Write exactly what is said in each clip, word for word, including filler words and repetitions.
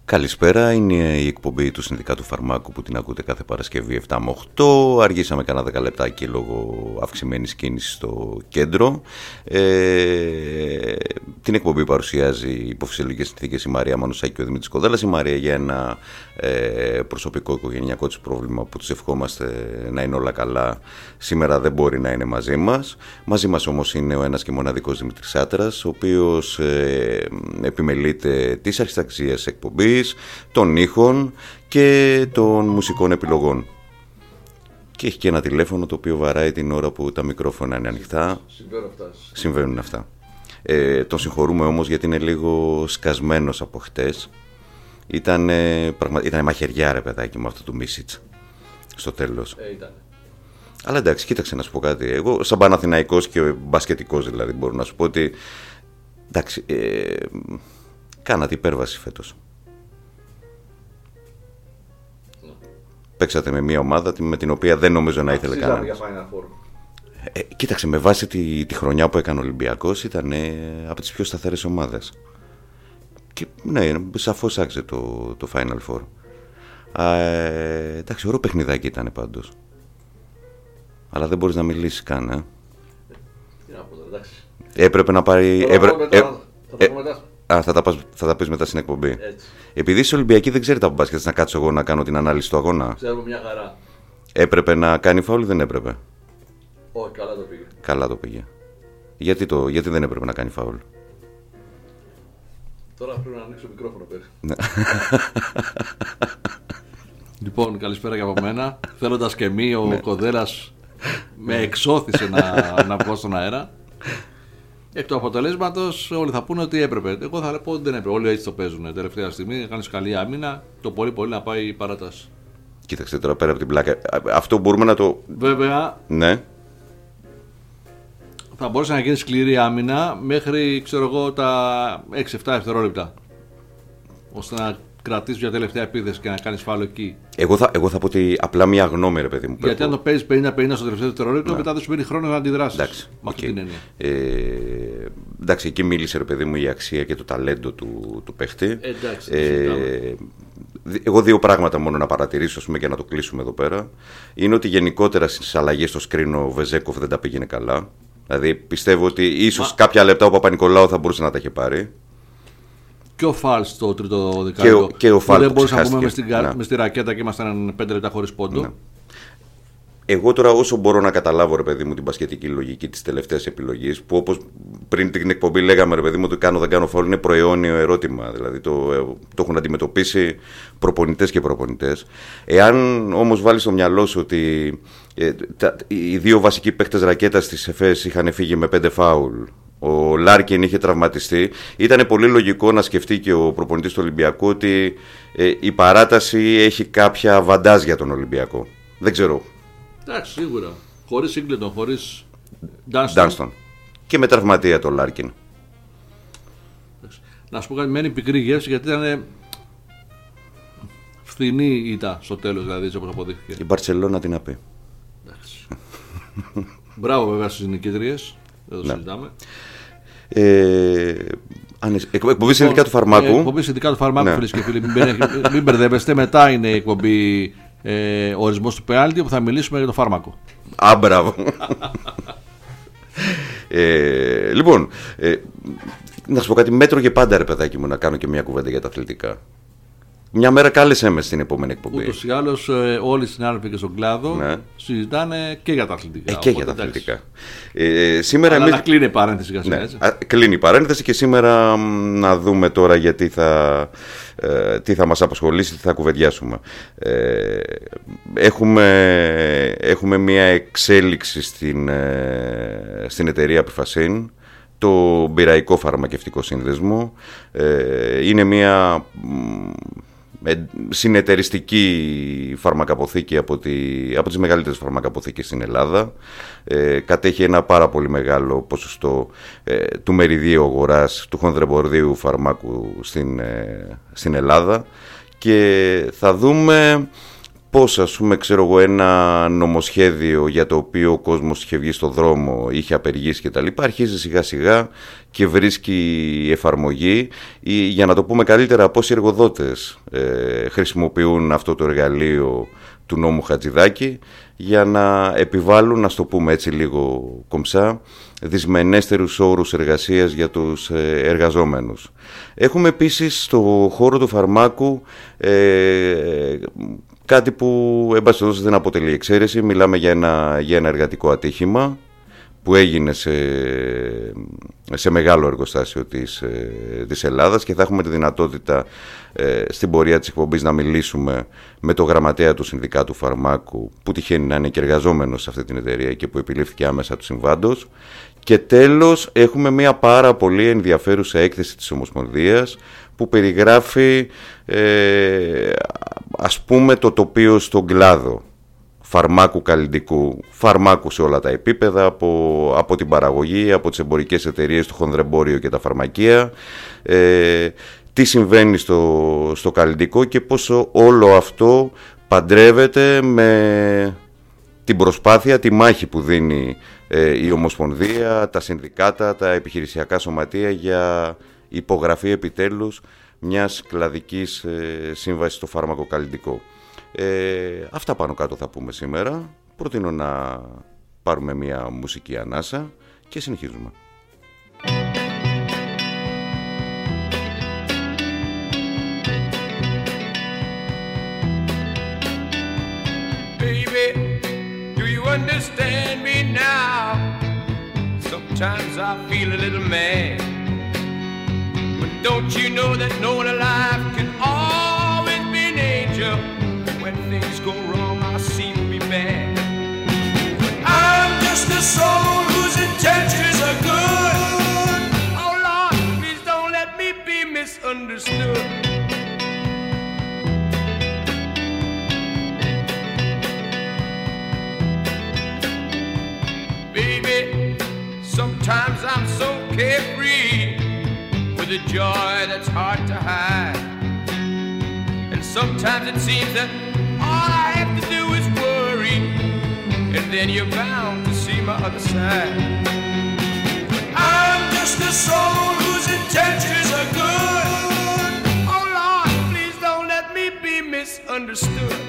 Καλησπέρα, είναι η εκπομπή του Συνδικάτου Φαρμάκου που την ακούτε κάθε Παρασκευή επτά με οκτώ. Αργήσαμε κανένα δέκα λεπτάκι λόγω αυξημένης κίνησης στο κέντρο. Ε, την εκπομπή παρουσιάζει υπό φυσιολογικές συνθήκες η Μαρία Μανουσάκη και ο Δημήτρης Κοδέλας. Η Μαρία για ένα ε, προσωπικό οικογενειακό της πρόβλημα που τους ευχόμαστε να είναι όλα καλά. Σήμερα δεν μπορεί να είναι μαζί μας. Μαζί μας όμως είναι ο ένας και μοναδικός Δημήτρης Άτρας, ο οποίος ε, επιμελείται τις αρχιταξίες εκπομπής, των ήχων και των μουσικών επιλογών. Και έχει και ένα τηλέφωνο το οποίο βαράει την ώρα που τα μικρόφωνα είναι ανοιχτά. Αυτά. Συμβαίνουν αυτά. Ε, τον συγχωρούμε όμως γιατί είναι λίγο σκασμένος από χτες. Ήταν, πραγμα... ήταν μαχαιριά ρε παιδάκι με αυτό του Μίσιτς στο τέλος. Ε, ήταν. Αλλά εντάξει, κοίταξε να σου πω κάτι. Εγώ σαν Παναθηναϊκός και μπασκετικός δηλαδή μπορώ να σου πω ότι εντάξει, ε, κάνατε υπέρβαση φέτος. Παίξατε με μια ομάδα με την οποία δεν νομίζω να ήθελε κανένας. Ε, κοίταξε, με βάση τη, τη χρονιά που έκανε ο Ολυμπιακός ήταν ε, από τις πιο σταθερές ομάδες. Και ναι, σαφώς άξιζε το, το Final Four. Α, ε, εντάξει, ωραίο παιχνιδάκι ήταν πάντως. Αλλά δεν μπορείς να μιλήσεις καν, ε. Τι να πω, εντάξει. Έπρεπε να πάρει... Τώρα, έπρε... μετά, ε... θα τα πω μετά. Α, θα τα, πας, θα τα πεις μετά στην εκπομπή. Έτσι. Επειδή είσαι Ολυμπιακή δεν ξέρετε από μπάσκετ, να κάτσω εγώ να κάνω την ανάλυση του αγώνα. Ξέρουμε μια χαρά. Έπρεπε να κάνει φάουλ ή δεν έπρεπε? Όχι, καλά το πήγε. Καλά το πήγε. Γιατί, το, γιατί δεν έπρεπε να κάνει φάουλ? Τώρα πρέπει να ανοίξω το μικρόφωνο πέρα. Ναι. Λοιπόν, καλησπέρα και από μένα. Θέλοντας και μη, ο ναι. Κοδέλας με εξώθησε να, να βγω στον αέρα. Εκ του αποτελέσματος όλοι θα πούνε ότι έπρεπε. Εγώ θα πω ότι δεν έπρεπε. Όλοι έτσι το παίζουν τελευταία στιγμή. Κάνει καλή άμυνα. Το πολύ πολύ να πάει η παράταση. Κοίταξε τώρα πέρα από την πλάκα. Αυτό μπορούμε να το. Βέβαια. Ναι. Θα μπορούσε να γίνει σκληρή άμυνα μέχρι ξέρω εγώ τα έξι εφτά δευτερόλεπτα. Ώστε να κρατήσει μια τελευταία επίθεση και να κάνει φάουλ εκεί. Εγώ θα, εγώ θα πω ότι απλά μια γνώμη, ρε παιδί μου. Γιατί αν το παίζει πενήντα πενήντα στο τελευταίο δευτερόλεπτο, ναι. Μετά δεν σου παίρνει χρόνο να αντιδράσει. Εντάξει. Με αυτή Okay. την έννοια. Ε, εντάξει, εκεί μίλησε, ρε παιδί μου, η αξία και το ταλέντο του, του παίχτη. Εντάξει. Ε, εγώ δύο πράγματα μόνο να παρατηρήσω, ας πούμε, και να το κλείσουμε εδώ πέρα. Είναι ότι γενικότερα στις αλλαγές στο screen ο Βεζέκοφ δεν τα πήγαινε καλά. Δηλαδή πιστεύω ότι ίσως Μα... κάποια λεπτά ο Παπα-Νικολάου θα μπορούσε να τα είχε πάρει. Και ο Φάλ στο τρίτο δεκάλεπτο. Και ο, και ο Φάλ δεν μπορούσαμε να πούμε με, στην, ναι. με στη ρακέτα και ήμασταν πέντε λεπτά χωρίς πόντο. Ναι. Εγώ τώρα όσο μπορώ να καταλάβω, ρε παιδί μου, την μπασκετική λογική της τελευταίας επιλογής, που όπως πριν την εκπομπή λέγαμε, ρε παιδί μου, ότι κάνω δεν κάνω φάουλ, είναι προαιώνιο ερώτημα. Δηλαδή το, το έχουν αντιμετωπίσει προπονητές και προπονητές. Εάν όμως βάλεις στο μυαλό σου ότι ε, τα, οι δύο βασικοί παίκτες ρακέτας της ΕΦΕΣ είχαν φύγει με πέντε φάουλ, ο Λάρκιν είχε τραυματιστεί, ήταν πολύ λογικό να σκεφτεί και ο προπονητής του Ολυμπιακού ότι ε, η παράταση έχει κάποια βαντάζ για τον Ολυμπιακό. Δεν ξέρω. Εντάξει, σίγουρα. Χωρίς Σίγκλετον, χωρίς Ντάνστον. Και με τραυματία τον Λάρκιν. Να σου πω κάτι, μένει πικρή γεύση γιατί ήταν φθηνή ήττα στο τέλος, δηλαδή έτσι όπως αποδείχθηκε. Η Μπαρτσελώνα τι να πει. Εντάξει. Μπράβο βέβαια στις νικήτριες. Δεν το ναι. συζητάμε. Ε, εκπομπή Συνδικάτου Φαρμάκου. Εκπομπή Συνδικάτου Φαρμάκου, ναι. Φίλες και φίλοι. Μην, μην μπερδεύεστε. Μετά είναι η εκπομπή ε, ορισμός του πέναλτι που θα μιλήσουμε για το φάρμακο. Α, μπράβο. ε, λοιπόν, ε, να σου πω κάτι. Μέτρο και πάντα, ρε παιδάκι μου, να κάνω και μια κουβέντα για τα αθλητικά. Μια μέρα κάλεσέ με στην επόμενη εκπομπή. Ούτως ή άλλως ε, όλοι οι συνάδελφοι και στον κλάδο ναι. συζητάνε και για τα αθλητικά. Ε, και για τα αθλητικά. Ε, σήμερα Αλλά εμείς... να κλείνει η παρένθεση για ναι, κλείνει η παρένθεση και σήμερα να δούμε τώρα γιατί θα, ε, τι θα μας απασχολήσει, τι θα κουβεντιάσουμε. Ε, έχουμε, έχουμε μια εξέλιξη στην, ε, στην εταιρεία Πιφασίν, το Μπειραϊκό Φαρμακευτικό Σύνδεσμο. Ε, είναι μια συνεταιριστική φαρμακαποθήκη από, τη, από τις μεγαλύτερες φαρμακαποθήκες στην Ελλάδα. Ε, κατέχει ένα πάρα πολύ μεγάλο ποσοστό ε, του μεριδίου αγοράς του χονδρεμπορδίου φαρμάκου στην, ε, στην Ελλάδα και θα δούμε πώς, ας πούμε, ξέρω εγώ, ένα νομοσχέδιο για το οποίο ο κόσμος είχε βγει στο δρόμο, είχε απεργήσει κτλ. Αρχίζει σιγά σιγά και βρίσκει εφαρμογή, ή, για να το πούμε καλύτερα, πώς οι εργοδότες ε, χρησιμοποιούν αυτό το εργαλείο του νόμου Χατζηδάκη για να επιβάλλουν, να το πούμε έτσι λίγο κομψά, δυσμενέστερους όρους εργασίας για τους εργαζόμενους. Έχουμε επίσης στο χώρο του φαρμάκου ε, κάτι που, εν πάση περιπτώσει, δεν αποτελεί εξαίρεση. Μιλάμε για ένα, για ένα εργατικό ατύχημα που έγινε σε, σε μεγάλο εργοστάσιο της, της Ελλάδας, και θα έχουμε τη δυνατότητα ε, στην πορεία της εκπομπής να μιλήσουμε με το γραμματέα του Συνδικάτου Φαρμάκου, που τυχαίνει να είναι και εργαζόμενος σε αυτή την εταιρεία και που επιλήφθηκε άμεσα του συμβάντος. Και τέλος έχουμε μια πάρα πολύ ενδιαφέρουσα έκθεση της Ομοσπονδίας που περιγράφει ε, ας πούμε το τοπίο στον κλάδο φαρμάκου καλλυντικού, φαρμάκου σε όλα τα επίπεδα, από, από την παραγωγή, από τις εμπορικές εταιρείες, το χονδρεμπόριο και τα φαρμακεία, ε, τι συμβαίνει στο, στο καλλυντικό και πόσο όλο αυτό παντρεύεται με την προσπάθεια, τη μάχη που δίνει ε, η Ομοσπονδία, τα συνδικάτα, τα επιχειρησιακά σωματεία για υπογραφή επιτέλους μιας κλαδικής ε, σύμβασης στο φάρμακο καλλυντικό. Ε, αυτά πάνω κάτω θα πούμε σήμερα. Προτείνω να πάρουμε μια μουσική ανάσα και συνεχίζουμε. Baby, do you understand me now? Sometimes I feel a little mad, but don't you know that no one alive can always be an angel? When things go wrong, I seem to be bad. But I'm just a soul whose intentions are good. Oh Lord, please don't let me be misunderstood. Baby, sometimes I'm so carefree with a joy that's hard to hide. And sometimes it seems that all I have to do is worry, and then you're bound to see my other side. But I'm just a soul whose intentions are good. Oh Lord, please don't let me be misunderstood.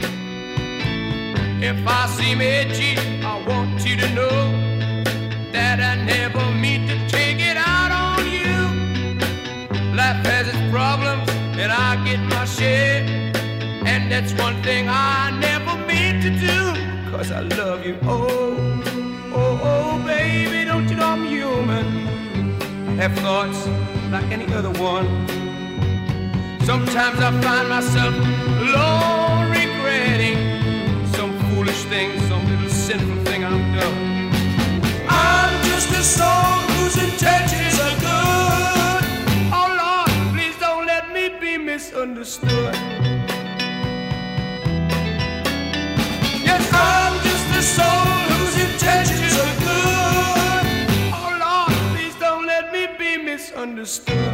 If I seem edgy, I want you to know that I never mean to take it out on you. Life has its problems, and I get my share, and that's one thing I never meant to do, 'cause I love you. Oh, oh, oh, baby, don't you know I'm human? Have thoughts like any other one. Sometimes I find myself alone regretting some foolish thing, some little sinful thing I've done. I'm just a soul whose intentions are good. Oh Lord, please don't let me be misunderstood. Yes, I'm just a soul whose intentions are good. Oh Lord, please don't let me be misunderstood.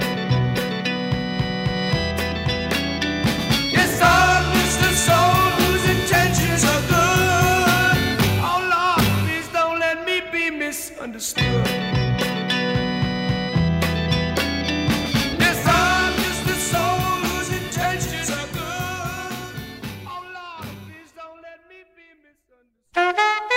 Yes, I'm just a soul whose intentions are good. Oh Lord, please don't let me be misunderstood. Yes, I'm just a soul whose intentions are good. Oh Lord, please don't let me be misunderstood.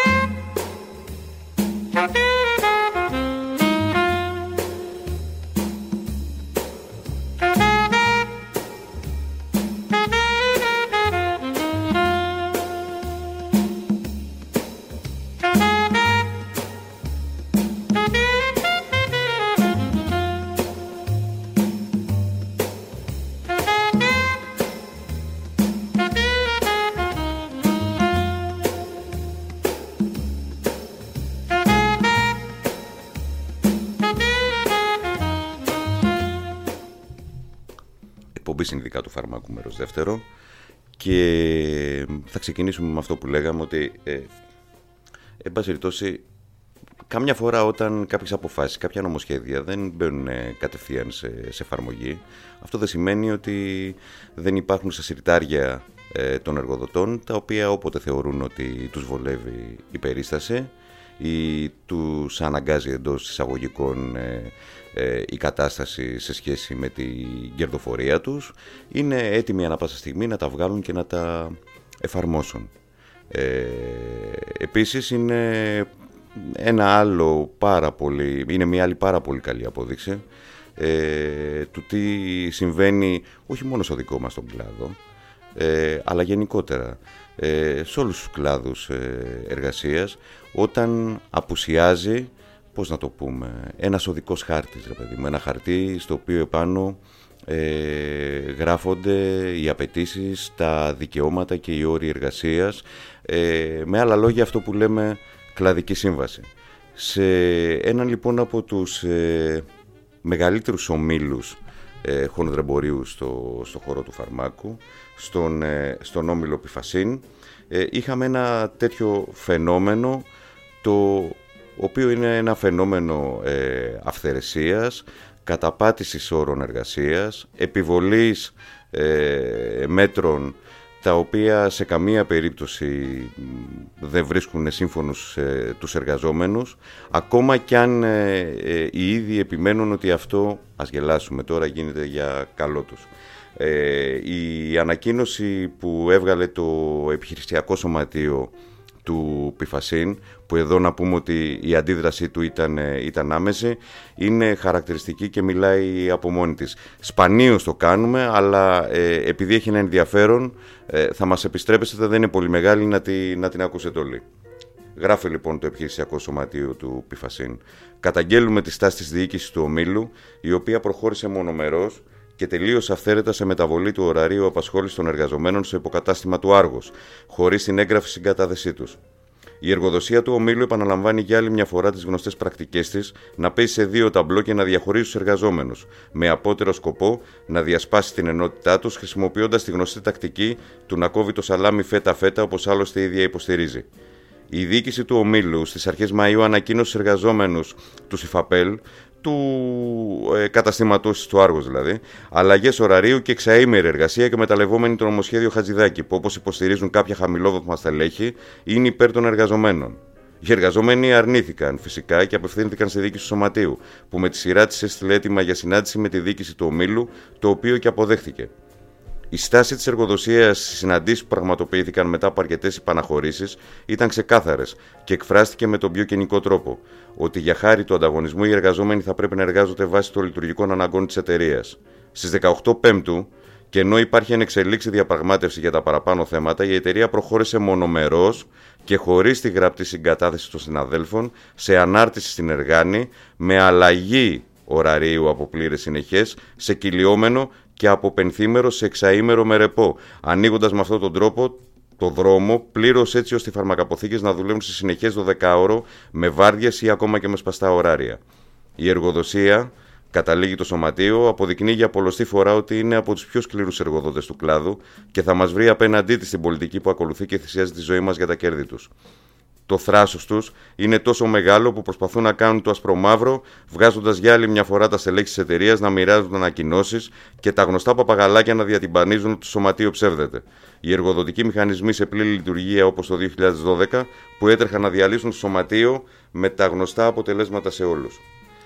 Συνδικάτου Φαρμάκου, μέρος δεύτερο, και θα ξεκινήσουμε με αυτό που λέγαμε, ότι ε, εν πάση περιπτώσει, κάμια φορά όταν κάποιες αποφάσεις, κάποια νομοσχέδια δεν μπαίνουν κατευθείαν σε, σε εφαρμογή, αυτό δεν σημαίνει ότι δεν υπάρχουν στα συρτάρια ε, των εργοδοτών, τα οποία όποτε θεωρούν ότι τους βολεύει η περίσταση ή τους αναγκάζει εντός εισαγωγικών ε, ε, η κατάσταση σε σχέση με την κερδοφορία τους, είναι έτοιμοι ανά πάσα στιγμή να τα βγάλουν και να τα εφαρμόσουν. Ε, επίσης είναι ένα άλλο πάρα πολύ, είναι μια άλλη πάρα πολύ καλή απόδειξη ε, του τι συμβαίνει όχι μόνο στο δικό μας τον κλάδο, ε, αλλά γενικότερα ε, σε όλους τους κλάδους ε, εργασίας, όταν απουσιάζει, πώς να το πούμε, ένας οδικός χάρτης, ρε παιδί μου, ένα χαρτί στο οποίο επάνω ε, γράφονται οι απαιτήσεις, τα δικαιώματα και οι όροι εργασίας, ε, με άλλα λόγια αυτό που λέμε κλαδική σύμβαση. Σε έναν λοιπόν από τους ε, μεγαλύτερους ομίλους ε, χονδρεμπορίου στο, στο χώρο του φαρμάκου, στον, ε, στον όμιλο Πιφασίν, ε, είχαμε ένα τέτοιο φαινόμενο, το οποίο είναι ένα φαινόμενο ε, αυθαιρεσίας, καταπάτησης όρων εργασίας, επιβολής ε, μέτρων τα οποία σε καμία περίπτωση δεν βρίσκουν σύμφωνους ε, τους εργαζόμενους, ακόμα κι αν ε, ε, οι ίδιοι επιμένουν ότι αυτό, ας γελάσουμε τώρα, γίνεται για καλό τους. Ε, η ανακοίνωση που έβγαλε το επιχειρησιακό σωματείο του Πιφασίν, που εδώ να πούμε ότι η αντίδρασή του ήταν, ήταν άμεση, είναι χαρακτηριστική και μιλάει από μόνη της. Σπανίως το κάνουμε, αλλά ε, επειδή έχει ένα ενδιαφέρον ε, θα μας επιστρέψετε, δεν είναι πολύ μεγάλη, να, τη, να την ακούσετε όλοι. Γράφει λοιπόν το επιχειρησιακό σωματείο του Πιφασίν: καταγγέλουμε τη στάση της διοίκησης του ομίλου, η οποία προχώρησε μονομερώς και τελείως αυθαίρετα σε μεταβολή του ωραρίου απασχόλησης των εργαζομένων στο υποκατάστημα του Άργος, χωρίς την έγγραφη συγκατάθεσή τους. Η εργοδοσία του ομίλου επαναλαμβάνει για άλλη μια φορά τις γνωστές πρακτικές της να παίζει σε δύο ταμπλό και να διαχωρίζει τους εργαζόμενους, με απότερο σκοπό να διασπάσει την ενότητά τους, χρησιμοποιώντας τη γνωστή τακτική του να κόβει το σαλάμι φέτα-φέτα, όπως άλλωστε η ίδια υποστηρίζει. Η διοίκηση του ομίλου στις αρχές Μαΐου ανακοίνωσε στους εργαζόμενους του ΣΥΦΑΠΕΛ, του ε, καταστήματος του Άργος δηλαδή, αλλαγές ωραρίου και εξαήμερη εργασία και μεταλλευόμενη το νομοσχέδιο Χατζηδάκη, που όπως υποστηρίζουν κάποια χαμηλόβαθμα στελέχη είναι υπέρ των εργαζομένων. Οι εργαζόμενοι αρνήθηκαν φυσικά και απευθύνθηκαν στη διοίκηση του σωματείου, που με τη σειρά της έστειλε έτοιμα για συνάντηση με τη διοίκηση του ομίλου, το οποίο και αποδέχθηκε. Η στάση της εργοδοσίας στις συναντήσεις που πραγματοποιήθηκαν μετά από αρκετές υπαναχωρήσεις ήταν ξεκάθαρες και εκφράστηκε με τον πιο κοινικό τρόπο, ότι για χάρη του ανταγωνισμού οι εργαζόμενοι θα πρέπει να εργάζονται βάσει των λειτουργικών αναγκών της εταιρείας. Στις δεκαοκτώ Πέμπτου, και ενώ υπάρχει εν εξελίξη διαπραγμάτευση για τα παραπάνω θέματα, η εταιρεία προχώρησε μονομερώς και χωρίς τη γραπτή συγκατάθεση των συναδέλφων σε ανάρτηση στην Εργάνη, με αλλαγή ωραρίου από πλήρες συνεχές σε κυλιόμενο και από πενθήμερο σε εξαήμερο με ρεπό, ανοίγοντας με αυτόν τον τρόπο το δρόμο πλήρως έτσι ώστε οι φαρμακαποθήκες να δουλεύουν σε συνεχές δωδεκάωρο με βάρδιες ή ακόμα και με σπαστά ωράρια. Η εργοδοσία, καταλήγει το σωματείο, αποδεικνύει για πολλοστή φορά ότι είναι από τους πιο σκληρούς εργοδότες του κλάδου και θα μας βρει απέναντί της στην πολιτική που ακολουθεί και θυσιάζει τη ζωή μας για τα κέρδη τους. Το θράσος τους είναι τόσο μεγάλο που προσπαθούν να κάνουν το ασπρομαύρο, βγάζοντας για άλλη μια φορά τα στελέχη της εταιρείας να μοιράζουν ανακοινώσεις και τα γνωστά παπαγαλάκια να διατυμπανίζουν ότι το σωματείο ψεύδεται. Οι εργοδοτικοί μηχανισμοί σε πλήρη λειτουργία, όπως το δύο χιλιάδες δώδεκα, που έτρεχαν να διαλύσουν το σωματείο με τα γνωστά αποτελέσματα σε όλους.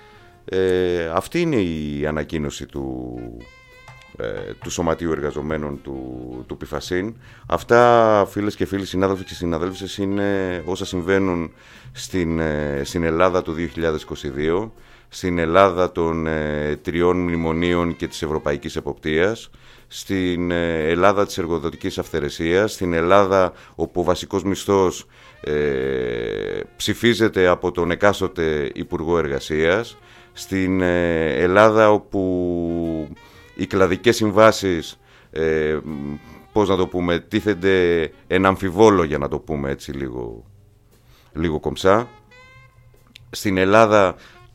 Ε, αυτή είναι η ανακοίνωση του, ε, του Σωματείου Εργαζομένων του, του Πιφασίν. Αυτά, φίλες και φίλοι, συνάδελφοι και συναδέλφισες, είναι όσα συμβαίνουν στην, ε, στην Ελλάδα του δύο χιλιάδες είκοσι δύο, στην Ελλάδα των ε, τριών μνημονίων και της Ευρωπαϊκής Εποπτείας, στην ε, Ελλάδα της εργοδοτικής αυθαιρεσίας, στην Ελλάδα όπου ο βασικός μισθός ε, ψηφίζεται από τον εκάστοτε Υπουργό Εργασίας, στην Ελλάδα όπου οι κλαδικές συμβάσεις, ε, πώς να το πούμε, τίθενται εν αμφιβόλο, για να το πούμε έτσι λίγο, λίγο κομψά, στην Ελλάδα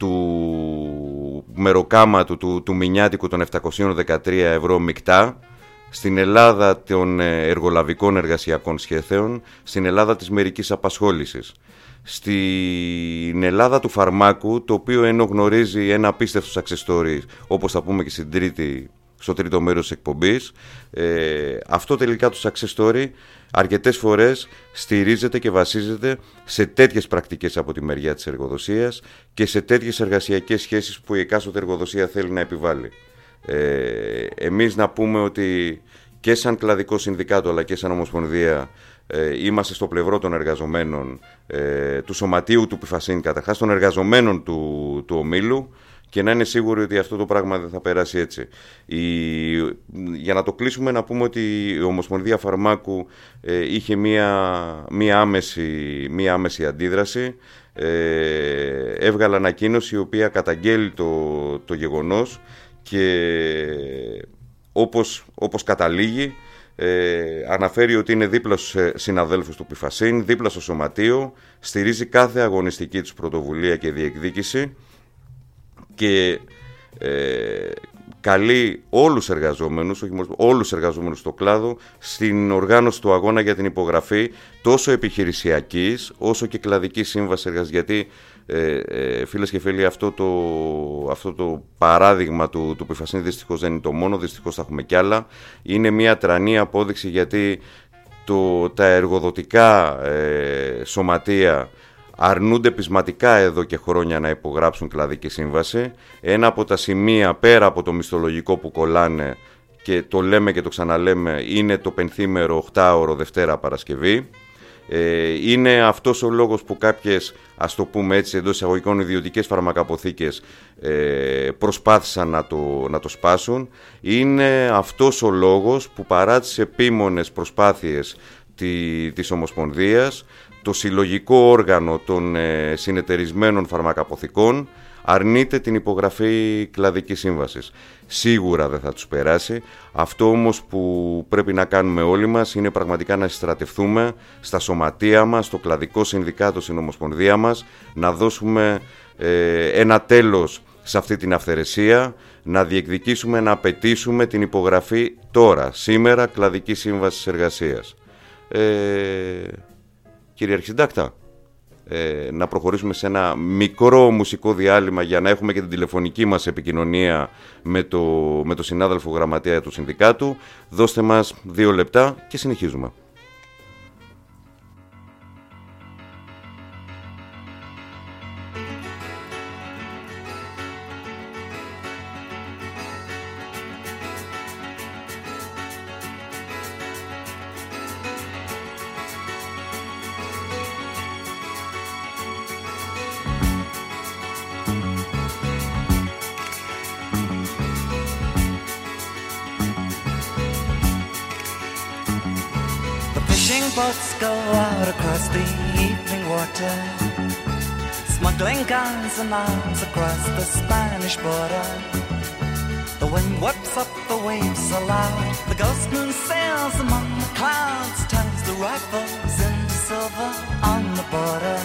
του μεροκάματου, του, του μηνιάτικου των επτακόσια δεκατρία ευρώ μεικτά, στην Ελλάδα των εργολαβικών εργασιακών σχέσεων, στην Ελλάδα της μερικής απασχόλησης, στην Ελλάδα του φαρμάκου, το οποίο ενώ γνωρίζει ένα απίστευτο success story, όπως θα πούμε και στην τρίτη στο τρίτο μέρος της εκπομπής. Ε, αυτό τελικά το success story αρκετές φορές στηρίζεται και βασίζεται σε τέτοιες πρακτικές από τη μεριά της εργοδοσίας και σε τέτοιες εργασιακές σχέσεις που η εκάστοτε εργοδοσία θέλει να επιβάλλει. Ε, εμείς να πούμε ότι και σαν κλαδικό συνδικάτο αλλά και σαν ομοσπονδία ε, είμαστε στο πλευρό των εργαζομένων ε, του σωματείου του Πιφασίν, καταρχάς των εργαζομένων του, του ομίλου, και να είναι σίγουροι ότι αυτό το πράγμα δεν θα περάσει έτσι. Η, για να το κλείσουμε, να πούμε ότι η Ομοσπονδία Φαρμάκου ε, είχε μία, μία, άμεση, μία άμεση αντίδραση. Ε, έβγαλε ανακοίνωση η οποία καταγγέλει το, το γεγονός και όπως, όπως καταλήγει ε, αναφέρει ότι είναι δίπλα στους συναδέλφους του Πιφασίν, δίπλα στο σωματείο, στηρίζει κάθε αγωνιστική τους πρωτοβουλία και διεκδίκηση και ε, καλεί όλους τους εργαζόμενους, όχι μόνο, όλους τους εργαζόμενους στο κλάδο στην οργάνωση του αγώνα για την υπογραφή τόσο επιχειρησιακής όσο και κλαδικής σύμβασης εργασίας. Γιατί ε, ε, φίλες και φίλοι, αυτό το, αυτό το παράδειγμα του, του Πιφασίν δυστυχώς δεν είναι το μόνο, δυστυχώς θα έχουμε κι άλλα. Είναι μια τρανή απόδειξη γιατί το, τα εργοδοτικά ε, σωματεία αρνούνται πεισματικά εδώ και χρόνια να υπογράψουν κλαδική σύμβαση. Ένα από τα σημεία πέρα από το μισθολογικό που κολλάνε, και το λέμε και το ξαναλέμε, είναι το πενθήμερο οκτάωρο Δευτέρα Παρασκευή. Ε, είναι αυτός ο λόγος που κάποιες, ας το πούμε έτσι εντός εισαγωγικών, ιδιωτικές φαρμακαποθήκες ε, προσπάθησαν να το, να το σπάσουν. Είναι αυτός ο λόγος που παρά τις επίμονες προσπάθειες τη, της Ομοσπονδίας, το συλλογικό όργανο των ε, συνεταιρισμένων φαρμακαποθηκών αρνείται την υπογραφή κλαδικής σύμβασης. Σίγουρα δεν θα τους περάσει. Αυτό όμως που πρέπει να κάνουμε όλοι μας είναι πραγματικά να συστρατευτούμε στα σωματεία μας, στο κλαδικό συνδικάτο, στην Ομοσπονδία μας, να δώσουμε ε, ένα τέλος σε αυτή την αυθαιρεσία, να διεκδικήσουμε, να απαιτήσουμε την υπογραφή τώρα, σήμερα, κλαδικής σύμβασης εργασίας. Ε, Κύριε Αρχισυντάκτα, ε, να προχωρήσουμε σε ένα μικρό μουσικό διάλειμμα για να έχουμε και την τηλεφωνική μας επικοινωνία με το, με το συνάδελφο γραμματέα του συνδικάτου. Δώστε μας δύο λεπτά και συνεχίζουμε. Boats go out across the evening water, smuggling guns and arms across the Spanish border. The wind whips up the waves so loud, the ghost moon sails among the clouds, turns the rifles into silver on the border.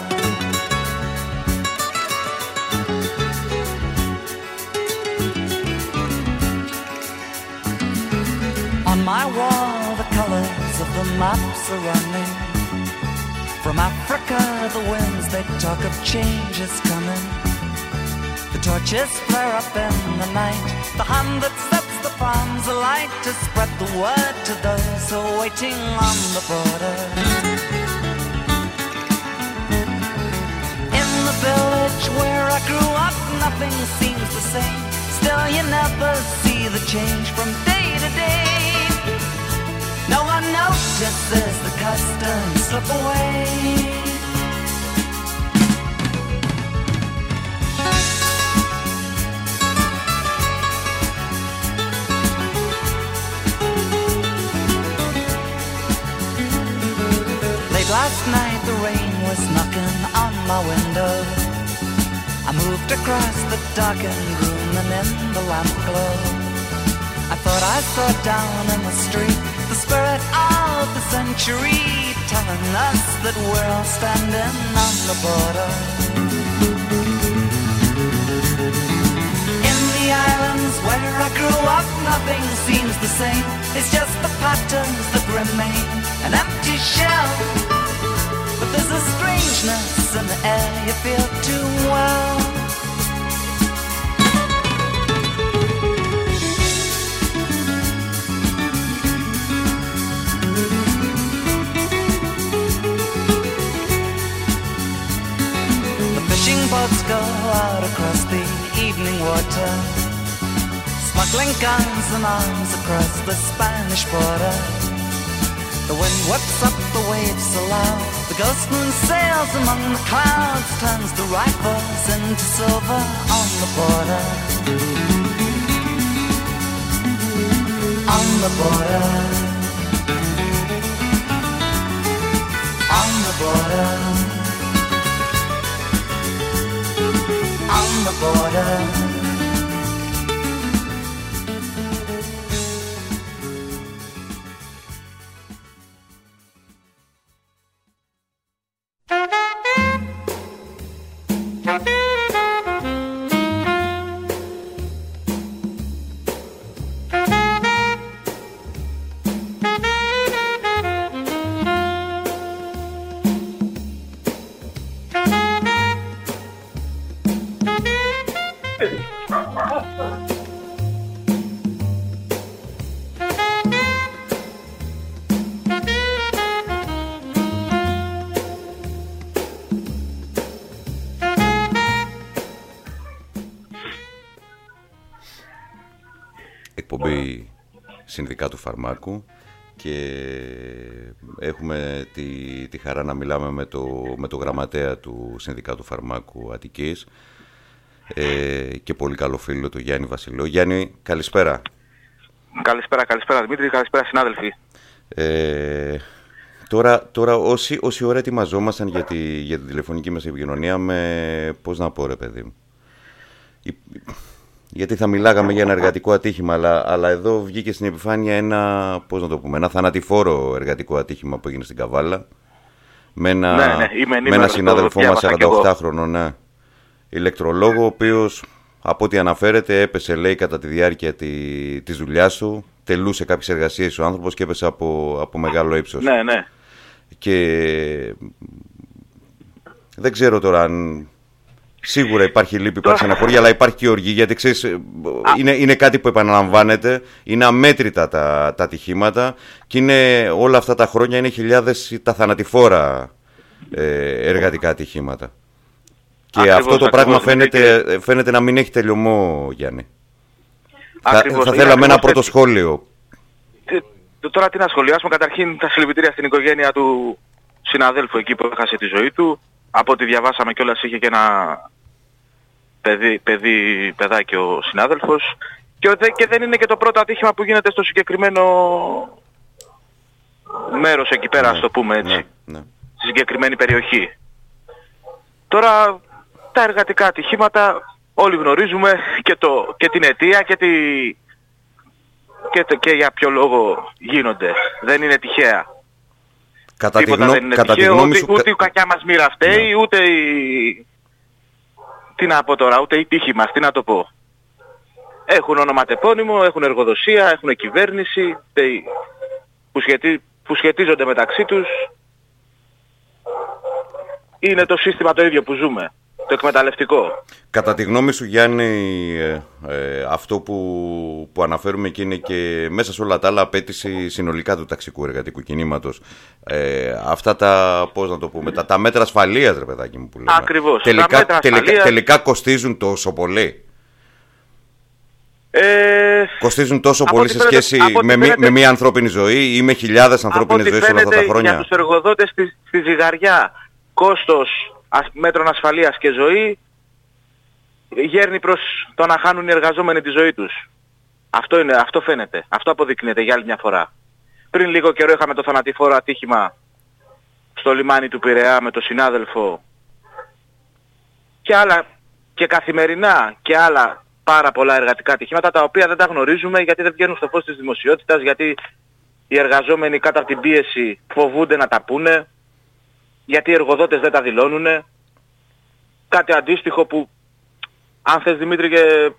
On my wall the colors of the maps are running. From Africa the winds they talk of change is coming. The torches flare up in the night, the hand that sets the farms alight to spread the word to those who are waiting on the border. In the village where I grew up nothing seems the same. Still you never see the change from day to day. No one notices the customs slip away. Late last night the rain was knocking on my window. I moved across the darkened room and in the lamp glow I thought I saw down in the street the spirit of the century, telling us that we're all standing on the border. In the islands where I grew up, nothing seems the same. It's just the patterns that remain, an empty shell. But there's a strangeness in the air you feel too well. Fishing boats go out across the evening water, smuggling guns and arms across the Spanish border. The wind whips up the waves so loud, the ghost moon sails among the clouds, turns the rifles into silver on the border. On the border, on the border, on the border. Εκπομπή Συνδικάτου Φαρμάκου και έχουμε τη, τη χαρά να μιλάμε με το, με το γραμματέα του Συνδικάτου Φαρμάκου Αττικής ε, και πολύ καλό φίλο του Γιάννη Βασιλό. Γιάννη, καλησπέρα. Καλησπέρα, καλησπέρα Δημήτρη, καλησπέρα συνάδελφοι. Ε, τώρα, τώρα όση, όση ώρα ετοιμαζόμασταν για, τη, για την τηλεφωνική μας επικοινωνία με, πώς να πω ρε παιδί μου, γιατί θα μιλάγαμε για ένα εργατικό ατύχημα, αλλά, αλλά εδώ βγήκε στην επιφάνεια ένα, πώς να το πούμε, ένα θανατηφόρο εργατικό ατύχημα που έγινε στην Καβάλα με ένα, ναι, ναι, με ένα συνάδελφό μας σαράντα οκτώ χρονών, ναι, ηλεκτρολόγο, ο οποίος από ό,τι αναφέρεται έπεσε, λέει, κατά τη διάρκεια τη, της δουλειάς του, τελούσε κάποιες εργασίες ο άνθρωπος και έπεσε από, από μεγάλο ύψος. Ναι, ναι. Και δεν ξέρω τώρα αν... Σίγουρα υπάρχει λύπη, υπάρχει στεναχώρια, αλλά υπάρχει και οργή, γιατί ξέρεις, είναι, είναι κάτι που επαναλαμβάνεται, είναι αμέτρητα τα, τα ατυχήματα και είναι όλα αυτά τα χρόνια είναι χιλιάδες τα θανατηφόρα ε, εργατικά ατυχήματα. Και ακριβώς, αυτό το ακριβώς, πράγμα φαίνεται, και... φαίνεται να μην έχει τελειωμό, Γιάννη. Ακριβώς, θα, θα θέλαμε ακριβώς, ένα πρώτο έτσι. Σχόλιο. Τι, τώρα τι να σχολιάσουμε, καταρχήν τα συλληπιτήρια στην οικογένεια του συναδέλφου εκεί που έχασε τη ζωή του. Από ό,τι διαβάσαμε κιόλας είχε και ένα παιδί, παιδί, παιδάκι ο συνάδελφος και, και δεν είναι και το πρώτο ατύχημα που γίνεται στο συγκεκριμένο μέρος εκεί πέρα, ναι, ας το πούμε έτσι, ναι, ναι. Στη συγκεκριμένη περιοχή. Τώρα τα εργατικά ατυχήματα όλοι γνωρίζουμε και, το, και την αιτία και, τη, και, και για ποιο λόγο γίνονται. Δεν είναι τυχαία. Κατά τη, γνω... κατά τη γνώμη σου... Ούτε, ούτε η κακιά μας μοίρα φταίει, ναι. Ούτε η... Τι να πω τώρα, ούτε η τύχη μας, τι να το πω. Έχουν ονοματεπώνυμο, έχουν εργοδοσία, έχουν κυβέρνηση, που, σχετί... που σχετίζονται μεταξύ τους. Είναι το σύστημα το ίδιο που ζούμε, το εκμεταλλευτικό. Κατά τη γνώμη σου, Γιάννη, ε, ε, αυτό που, που αναφέρουμε και είναι και μέσα σε όλα τα άλλα απέτηση συνολικά του ταξικού εργατικού κινήματος. Ε, αυτά τα, πώς να το πούμε, τα, τα μέτρα ασφαλείας, ρε παιδάκι μου, που λέμε. Ακριβώς. Τελικά, τελικά, ασφαλείας... τελικά κοστίζουν τόσο πολύ. Ε... Κοστίζουν τόσο πολύ σε σχέση με, φαίνεται... με μια ανθρώπινη ζωή ή με χιλιάδες ανθρώπινες ζωές όλα αυτά τα χρόνια. Για τους εργοδότες στη, στη ζυγαριά κόστος μέτρων ασφαλείας και ζωή γέρνει προς το να χάνουν οι εργαζόμενοι τη ζωή τους. Αυτό, είναι, αυτό φαίνεται. Αυτό αποδεικνύεται για άλλη μια φορά. Πριν λίγο καιρό είχαμε το θανατηφόρο ατύχημα στο λιμάνι του Πειραιά με τον συνάδελφο και άλλα και καθημερινά και άλλα πάρα πολλά εργατικά ατυχήματα τα οποία δεν τα γνωρίζουμε γιατί δεν βγαίνουν στο φως της δημοσιότητας, γιατί οι εργαζόμενοι κάτω από την πίεση φοβούνται να τα πούνε, γιατί οι εργοδότες δεν τα δηλώνουν. Κάτι αντίστοιχο που αν θες Δημήτρη, και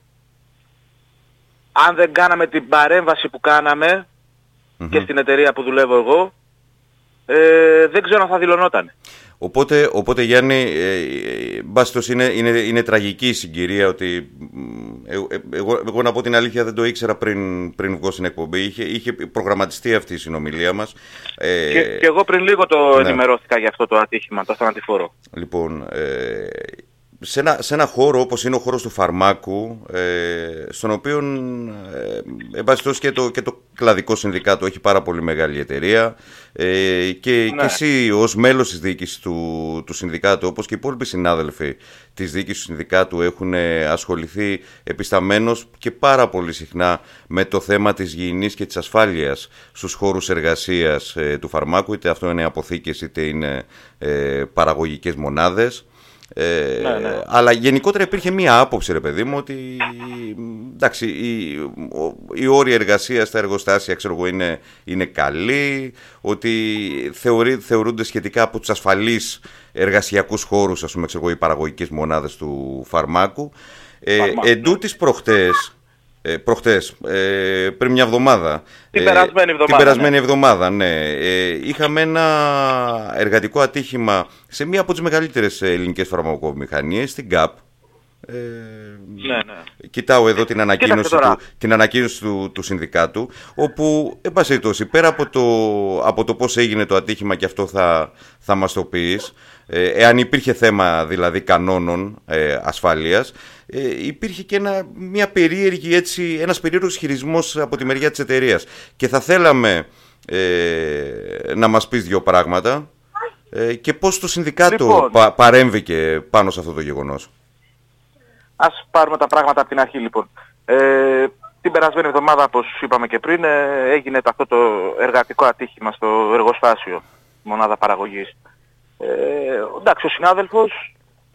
αν δεν κάναμε την παρέμβαση που κάναμε mm-hmm. και στην εταιρεία που δουλεύω εγώ, ε, δεν ξέρω αν θα δηλωνόταν. Οπότε, οπότε Γιάννη, ε, μπάστος είναι, είναι, είναι τραγική η συγκυρία ότι ε, ε, εγώ, εγώ να πω την αλήθεια δεν το ήξερα πριν, πριν βγω στην εκπομπή. Είχε, είχε προγραμματιστεί αυτή η συνομιλία μας. Ε, και, και εγώ πριν λίγο το ναι. ενημερώθηκα για αυτό το ατύχημα, το θανατηφόρο. Λοιπόν, ε, σε, ένα, σε ένα χώρο όπως είναι ο χώρος του φαρμάκου, ε, στον οποίο ε, εν πάση περιπτώσει και το, και το κλαδικό συνδικάτο έχει πάρα πολύ μεγάλη εταιρεία, ε, και, ναι. και εσύ ως μέλος της διοίκησης του, του συνδικάτου, όπως και οι υπόλοιποι συνάδελφοι της διοίκησης του συνδικάτου, έχουν ασχοληθεί επισταμένως και πάρα πολύ συχνά με το θέμα της υγιεινής και της ασφάλειας στους χώρους εργασίας ε, του φαρμάκου, είτε αυτό είναι αποθήκες είτε είναι ε, παραγωγικές μονάδες. Ε, ναι, ναι. Αλλά γενικότερα υπήρχε μία άποψη, ρε παιδί μου, ότι εντάξει, οι, οι όροι εργασίας στα εργοστάσια, ξέρω εγώ, είναι, είναι καλοί, ότι θεωρεί, θεωρούνται σχετικά από τους ασφαλείς εργασιακούς χώρους, ας πούμε, ξέρω εγώ, οι παραγωγικές μονάδες του φαρμάκου. Ε, Εν τούτης προχτές, Ε, προχτές, ε, πριν μια εβδομάδα, την περασμένη εβδομάδα, την περασμένη ναι. εβδομάδα ναι, ε, είχαμε ένα εργατικό ατύχημα σε μία από τις μεγαλύτερες ελληνικές φαρμακοβιομηχανίες, στην ΚΑΠ. Ε, ναι, ναι. Κοιτάω εδώ την ανακοίνωση, του, την ανακοίνωση του, του συνδικάτου, όπου, εν πάση περιπτώσει, πέρα από το, από το πώς έγινε το ατύχημα, και αυτό θα, θα μας το πεις, ε, εάν υπήρχε θέμα δηλαδή κανόνων ε, ασφάλειας, ε, υπήρχε και ένα, μια περίεργη, έτσι, ένας περίεργος χειρισμός από τη μεριά της εταιρείας. Και θα θέλαμε ε, να μας πεις δύο πράγματα ε, και πώς το συνδικάτο λοιπόν, πα, παρέμβηκε πάνω σε αυτό το γεγονός. Ας πάρουμε τα πράγματα από την αρχή λοιπόν. Ε, την περασμένη εβδομάδα, όπως είπαμε και πριν, ε, έγινε αυτό το εργατικό ατύχημα στο εργοστάσιο, μονάδα παραγωγής. Ε, εντάξει, ο συνάδελφος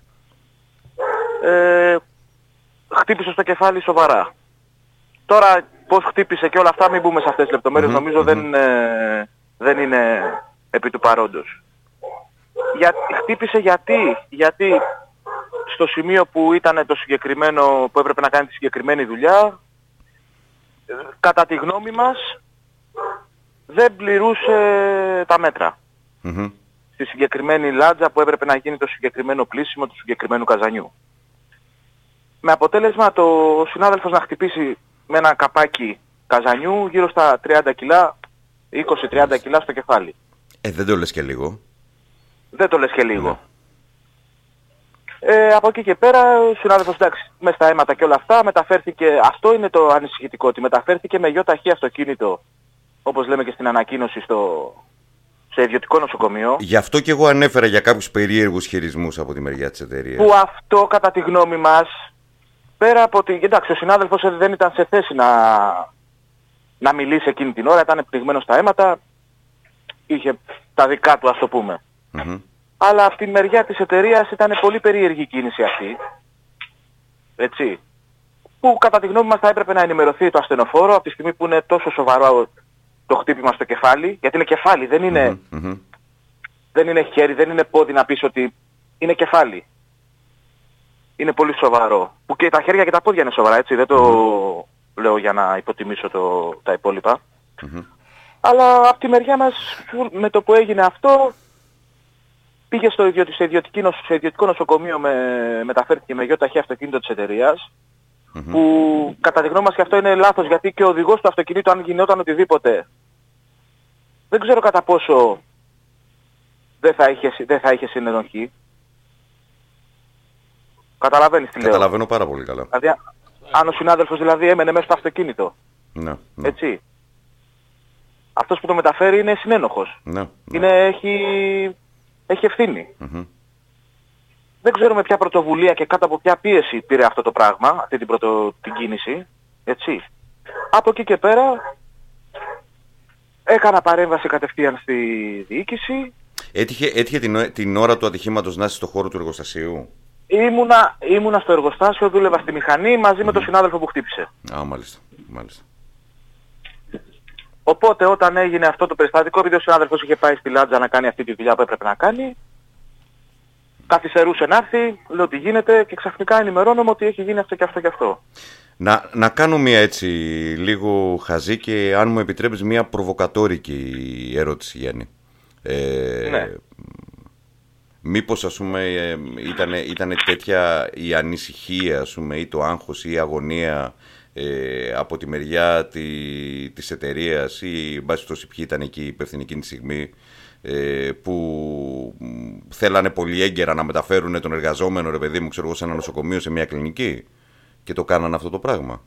ε, χτύπησε στο κεφάλι σοβαρά. Τώρα πώς χτύπησε και όλα αυτά, μην μπούμε σε αυτές τις λεπτομέρειες, mm-hmm, νομίζω mm-hmm. Δεν, ε, δεν είναι επί του παρόντος. Για, χτύπησε γιατί, γιατί στο σημείο που ήταν το συγκεκριμένο, που έπρεπε να κάνει τη συγκεκριμένη δουλειά, κατά τη γνώμη μας δεν πληρούσε τα μέτρα. Mm-hmm. Στη συγκεκριμένη λάτζα που έπρεπε να γίνει το συγκεκριμένο πλήσιμο του συγκεκριμένου καζανιού. Με αποτέλεσμα το συνάδελφος να χτυπήσει με ένα καπάκι καζανιού γύρω στα τριάντα κιλά, είκοσι με τριάντα κιλά στο κεφάλι. Ε, δεν το λες και λίγο. Δεν το λες και λίγο. Mm. Ε, από εκεί και πέρα ο συνάδελφος, εντάξει, μες στα αίματα και όλα αυτά μεταφέρθηκε, αυτό είναι το ανησυχητικό, ότι μεταφέρθηκε με γιοταχή αυτοκίνητο, όπως λέμε και στην ανακοίνωση, στο, σε ιδιωτικό νοσοκομείο. Γι' αυτό και εγώ ανέφερα για κάποιους περίεργους χειρισμούς από τη μεριά της εταιρείας. Που αυτό, κατά τη γνώμη μας, πέρα από ότι, εντάξει, ο συνάδελφος δεν ήταν σε θέση να, να μιλήσει εκείνη την ώρα, ήταν πνιγμένος στα αίματα, είχε τα δικά του, ας το πούμε. Mm-hmm. Αλλά από τη μεριά της εταιρείας ήταν πολύ περίεργη η κίνηση αυτή, έτσι, που κατά τη γνώμη μας θα έπρεπε να ενημερωθεί το ασθενοφόρο από τη στιγμή που είναι τόσο σοβαρό το χτύπημα στο κεφάλι, γιατί είναι κεφάλι, δεν είναι, mm-hmm. δεν είναι χέρι, δεν είναι πόδι να πεις ότι είναι κεφάλι. Είναι πολύ σοβαρό. Που και τα χέρια και τα πόδια είναι σοβαρά, έτσι, δεν το mm-hmm. λέω για να υποτιμήσω το, τα υπόλοιπα. Mm-hmm. Αλλά από τη μεριά μας, με το που έγινε αυτό, πήγε στο ιδιωτικό, σε, ιδιωτικό, σε ιδιωτικό νοσοκομείο, με, μεταφέρθηκε με γιοταχή αυτοκίνητο της εταιρείας, mm-hmm. που κατά τη γνώμη μας και αυτό είναι λάθος, γιατί και ο οδηγός του αυτοκινήτου, αν γινόταν οτιδήποτε, δεν ξέρω κατά πόσο δεν θα είχε, δεν θα είχε συνενοχή. Καταλαβαίνεις τι λέω. Καταλαβαίνω πάρα πολύ καλά. Δηλαδή, αν ο συνάδελφος δηλαδή έμενε μέσα στο αυτοκίνητο, ναι, ναι. έτσι, αυτός που το μεταφέρει είναι συνένοχος. Ναι, ναι. Είναι, έχει... έχει ευθύνη. Mm-hmm. Δεν ξέρω με ποια πρωτοβουλία και κάτω από ποια πίεση πήρε αυτό το πράγμα, αυτή την, πρωτο... την κίνηση, έτσι. Από εκεί και πέρα έκανα παρέμβαση κατευθείαν στη διοίκηση. Έτυχε, έτυχε την, την ώρα του ατυχήματος να είσαι στο χώρο του εργοστασίου. Ήμουνα, ήμουνα στο εργοστάσιο, δούλευα στη μηχανή μαζί mm-hmm. με τον συνάδελφο που χτύπησε. Α, μάλιστα, μάλιστα. Οπότε όταν έγινε αυτό το περιστατικό, επειδή ο συνάδελφος είχε πάει στη λάτζα να κάνει αυτή τη δουλειά που έπρεπε να κάνει, καθυστερούσε να έρθει, λέω τι γίνεται, και ξαφνικά ενημερώνομαι ότι έχει γίνει αυτό και αυτό και αυτό. Να, να κάνω μια έτσι λίγο χαζή και, αν μου επιτρέπεις, μια προβοκατόρικη ερώτηση, Γιάννη. Ε, ναι. Μήπως, ας πούμε, ήταν, ήταν τέτοια η ανησυχία, ας πούμε, ή το άγχος ή η αγωνία Ε, από τη μεριά τη, της εταιρείας, ή εν πάση περιπτώσει ποιοι ήταν εκεί υπεύθυνοι εκείνη τη στιγμή, ε, που θέλανε πολύ έγκαιρα να μεταφέρουν τον εργαζόμενο, ρε παιδί μου, ξέρω εγώ, σε ένα νοσοκομείο, σε μια κλινική, και το κάνανε αυτό το πράγμα.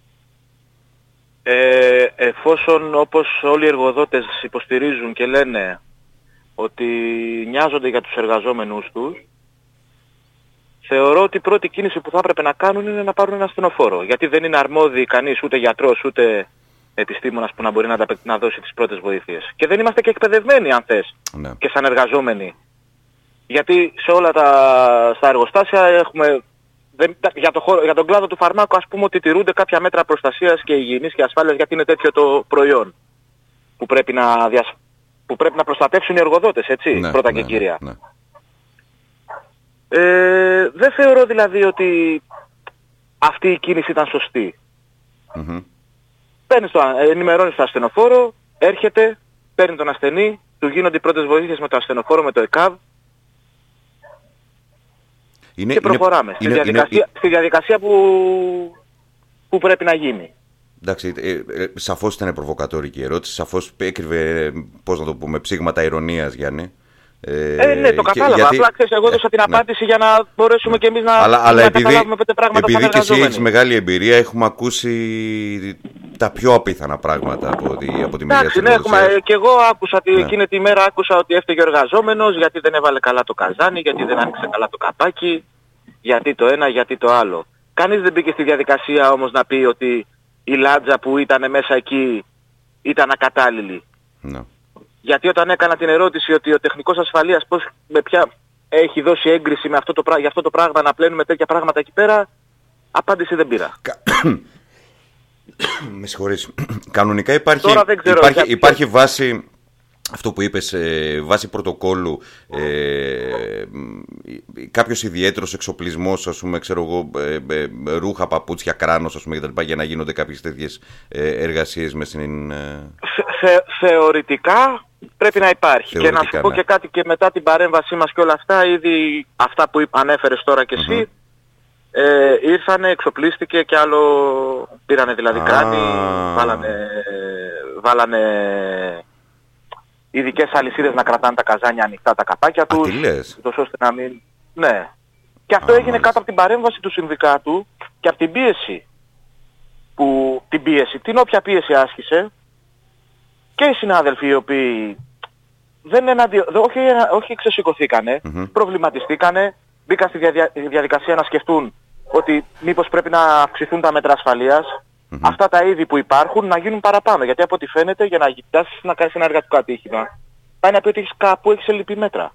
Ε, εφόσον όπως όλοι οι εργοδότες υποστηρίζουν και λένε ότι νοιάζονται για τους εργαζόμενους τους, θεωρώ ότι η πρώτη κίνηση που θα έπρεπε να κάνουν είναι να πάρουν ένα ασθενοφόρο. Γιατί δεν είναι αρμόδιοι κανείς, ούτε γιατρός, ούτε επιστήμονας που να μπορεί να, να δώσει τις πρώτες βοήθειες. Και δεν είμαστε και εκπαιδευμένοι, αν θες, ναι, και σαν εργαζόμενοι. Γιατί σε όλα τα στα εργοστάσια έχουμε... Δεν, για, το χώρο, για τον κλάδο του φαρμάκου, ας πούμε, ότι τηρούνται κάποια μέτρα προστασίας και υγιεινής και ασφάλειας, γιατί είναι τέτοιο το προϊόν που πρέπει να, διασ... που πρέπει να προστατεύσουν οι εργοδότες, έτσι, ναι, πρώτα ναι, και κύρια. Ναι, ναι. Ε, δεν θεωρώ δηλαδή ότι αυτή η κίνηση ήταν σωστή. Mm-hmm. Παίρνεις το, ενημερώνεις το ασθενοφόρο, έρχεται, παίρνει τον ασθενή, του γίνονται οι πρώτες βοήθειες με το ασθενοφόρο, με το ΕΚΑΒ. Είναι, και προχωράμε είναι, στη, είναι, διαδικασία, είναι, στη διαδικασία που, που πρέπει να γίνει. Εντάξει, ε, ε, σαφώς ήταν προβοκατόρικη η ερώτηση, σαφώς έκρυβε, πώς να το πούμε, ψήγματα ειρωνίας, Γιάννη. Ε, ε, ναι, το κατάλαβα. Γιατί... Απλά ξέρεις, εγώ έδωσα την απάντηση ναι. για να μπορέσουμε ναι. και εμείς να, αλλά, αλλά να επειδή, καταλάβουμε πέντε πράγματα. Επειδή και εσύ έχεις μεγάλη εμπειρία, έχουμε ακούσει τα πιο απίθανα πράγματα από τη, από τη μεριά της ναι, έχουμε, και εγώ άκουσα ναι. εκείνη τη μέρα άκουσα ότι έφταιγε ο εργαζόμενος γιατί δεν έβαλε καλά το καζάνι, γιατί δεν άνοιξε καλά το καπάκι, γιατί το ένα, γιατί το άλλο. Κανείς δεν μπήκε στη διαδικασία όμως να πει ότι η λάτζα που ήταν μέσα εκεί ήταν ακατάλληλη. Ναι. Γιατί όταν έκανα την ερώτηση ότι ο τεχνικός ασφαλείας πώς, με ποια έχει δώσει έγκριση με αυτό το, για αυτό το πράγμα να πλένουμε τέτοια πράγματα εκεί πέρα, απάντηση δεν πήρα. Με συγχωρείς. Κανονικά υπάρχει, υπάρχει, υπάρχει βάση, αυτό που είπες, ε, βάση πρωτοκόλλου, ε, κάποιος ιδιαίτερος εξοπλισμός, ας πούμε, ξέρω εγώ, ε, ε, ρούχα, παπούτσια, κράνος, ας πούμε, κτλ, για να γίνονται κάποιες τέτοιες ε, εργασίες μες στην... Ε... Θε, θεωρητικά πρέπει να υπάρχει. Θεωρητικά, και να σου πω ναι. και κάτι και μετά την παρέμβασή μας και όλα αυτά, ήδη αυτά που ανέφερες τώρα κι εσύ, mm-hmm. ε, ήρθανε, εξοπλίστηκε και άλλο πήρανε δηλαδή ah. κράνη, βάλανε, βάλανε ειδικές αλυσίδες να κρατάνε τα καζάνια ανοιχτά, τα καπάκια τους, τόσο ώστε να μην... Ναι. Και αυτό ah, έγινε κάτω από την παρέμβαση του συνδικάτου και από την πίεση, που, την πίεση, την όποια πίεση άσκησε, και οι συνάδελφοι οι οποίοι δεν εναντιο... όχι, όχι ξεσηκωθήκανε, mm-hmm. προβληματιστήκανε, μπήκαν στη δια... διαδικασία να σκεφτούν ότι μήπως πρέπει να αυξηθούν τα μέτρα ασφαλείας, mm-hmm. αυτά τα είδη που υπάρχουν να γίνουν παραπάνω. Γιατί από ό,τι φαίνεται για να κοιτάσεις να κάνεις ένα εργατικό ατύχημα, πάει να πει ότι έχεις κάπου έχεις ελλειπή μέτρα.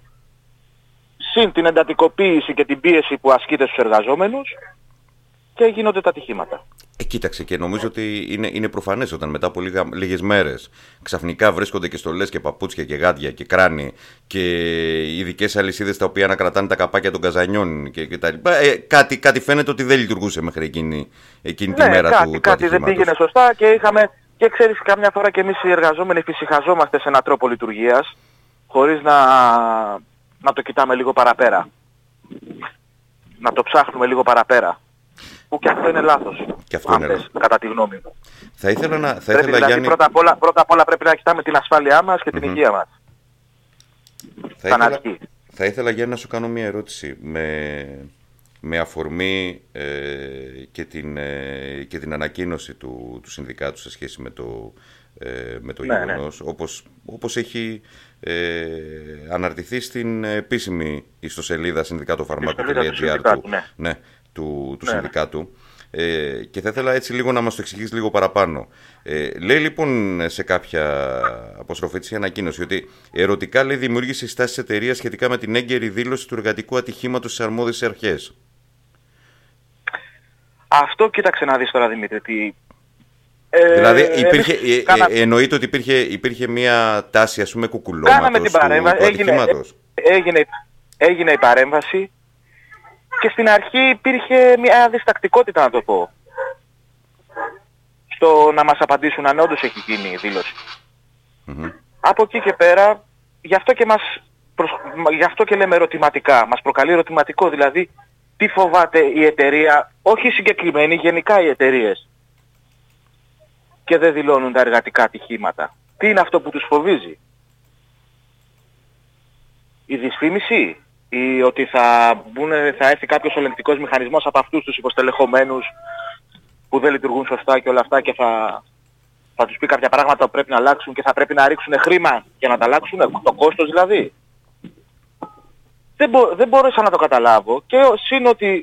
Συν την εντατικοποίηση και την πίεση που ασκείται στους εργαζόμενους και γίνονται τα ατυχήματα. Ε, κοίταξε, και νομίζω ότι είναι, είναι προφανές όταν μετά από λίγα, λίγες μέρες ξαφνικά βρίσκονται και στολές και παπούτσια και γάντια και κράνη και ειδικές αλυσίδες τα οποία ανακρατάνε τα καπάκια των καζανιών και, και τα λοιπά. Ε, κάτι, κάτι φαίνεται ότι δεν λειτουργούσε μέχρι εκείνη, εκείνη ναι, τη μέρα κάτι, του, του κάτι δεν πήγαινε σωστά και είχαμε, και ξέρεις, καμιά φορά και εμείς οι εργαζόμενοι φυσικαζόμαστε σε έναν τρόπο λειτουργίας χωρίς να, να το κοιτάμε λίγο παραπέρα. Να το ψάχνουμε λίγο παραπέρα. Που και αυτό είναι λάθος, και αυτό είναι λάθος, κατά τη γνώμη μου. Θα ήθελα να... Θα πρέπει, ήθελα, δηλαδή, Γιάννη... πρώτα, απ όλα, πρώτα απ' όλα πρέπει να κοιτάμε την ασφάλειά μας και την mm-hmm. υγεία μας. Θα ήθελα, θα ήθελα, Γιάννη, να σου κάνω μια ερώτηση με, με αφορμή ε, και, την, ε, και την ανακοίνωση του, του συνδικάτου σε σχέση με το, ε, με το ναι, γεγονός, ναι. όπως, όπως έχει ε, αναρτηθεί στην επίσημη ιστοσελίδα συνδικάτοφαρμάκου τελεία τζι άρ του, ναι. Ναι, του, του ναι. συνδικάτου. Ε, και θα ήθελα έτσι λίγο να μας το εξηγήσει λίγο παραπάνω. Ε, λέει λοιπόν σε κάποια αποστροφή της ανακοίνωση ότι ερωτικά, λέει, δημιούργησε στάσεις εταιρείας σχετικά με την έγκαιρη δήλωση του εργατικού ατυχήματος στις αρμόδιες αρχές. Αυτό κοίταξε να δεις τώρα, Δημήτρη. Τι... Ε, δηλαδή υπήρχε, ε, κάνα... ε, εννοείται ότι υπήρχε, υπήρχε μια τάση, ας πούμε, κουκουλώματος Κάναμε την παρέμβαση, του, του έγινε, ατυχήματος. Έγινε, έγινε η παρέμβαση. Και στην αρχή υπήρχε μια διστακτικότητα, να το πω, στο να μας απαντήσουν αν όντως έχει γίνει η δήλωση. Mm-hmm. Από εκεί και πέρα, γι' αυτό και, μας προσ... γι' αυτό και λέμε ερωτηματικά. Μας προκαλεί ερωτηματικό, δηλαδή τι φοβάται η εταιρεία, όχι συγκεκριμένη, γενικά οι εταιρείες, και δεν δηλώνουν τα εργατικά ατυχήματα. Τι είναι αυτό που τους φοβίζει. η δυσφήμιση ή ότι θα, μπουν, θα έρθει κάποιος ελεγκτικός μηχανισμός από αυτούς τους υποστελεχωμένους που δεν λειτουργούν σωστά και όλα αυτά και θα, θα τους πει κάποια πράγματα που πρέπει να αλλάξουν και θα πρέπει να ρίξουν χρήμα για να τα αλλάξουν, το κόστος δηλαδή. Δεν, μπο, δεν μπόρεσα να το καταλάβω και συν ότι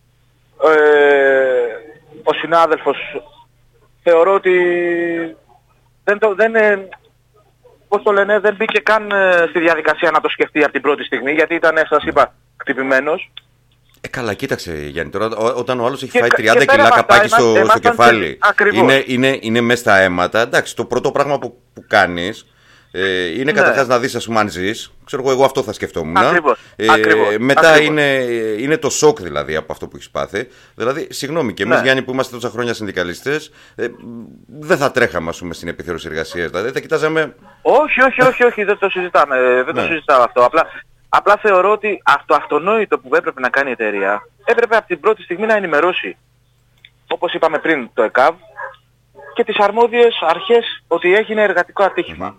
ε, ο συνάδελφος θεωρώ ότι δεν, το, δεν, ε, πώς το λένε, δεν μπήκε καν ε, στη διαδικασία να το σκεφτεί από την πρώτη στιγμή γιατί ήταν, σας είπα, χτυπημένος. Ε, καλά, κοίταξε Γιάννη, τώρα ό, όταν ο άλλος έχει και, φάει τριάντα κιλά καπάκι στο, στο κεφάλι, είναι, είναι, είναι μέσα στα αίματα, εντάξει, το πρώτο πράγμα που, που κάνεις ε, είναι ναι. καταρχάς να δεις, ας πούμε, αν ζεις. Ξέρω εγώ, εγώ αυτό θα σκεφτόμουν. Ακριβώς, ε, ακριβώς, μετά ακριβώς. Είναι, είναι το σοκ δηλαδή από αυτό που έχεις πάθει. Δηλαδή, συγγνώμη, και εμείς ναι. Γιάννη που είμαστε τόσα χρόνια συνδικαλιστές, ε, δεν θα τρέχαμε, ας πούμε, στην επιθεώρηση εργασίας. Δηλαδή, θα κοιτάζαμε. Όχι, όχι, όχι, όχι, δεν το συζητάμε. Δεν ναι. το συζητάω αυτό. Απλά, απλά θεωρώ ότι αυτό αυτονόητο που έπρεπε να κάνει η εταιρεία έπρεπε από την πρώτη στιγμή να ενημερώσει, όπως είπαμε πριν, το ΕΚΑΒ και τις αρμόδιες αρχές ότι έγινε εργατικό ατύχημα. Mm.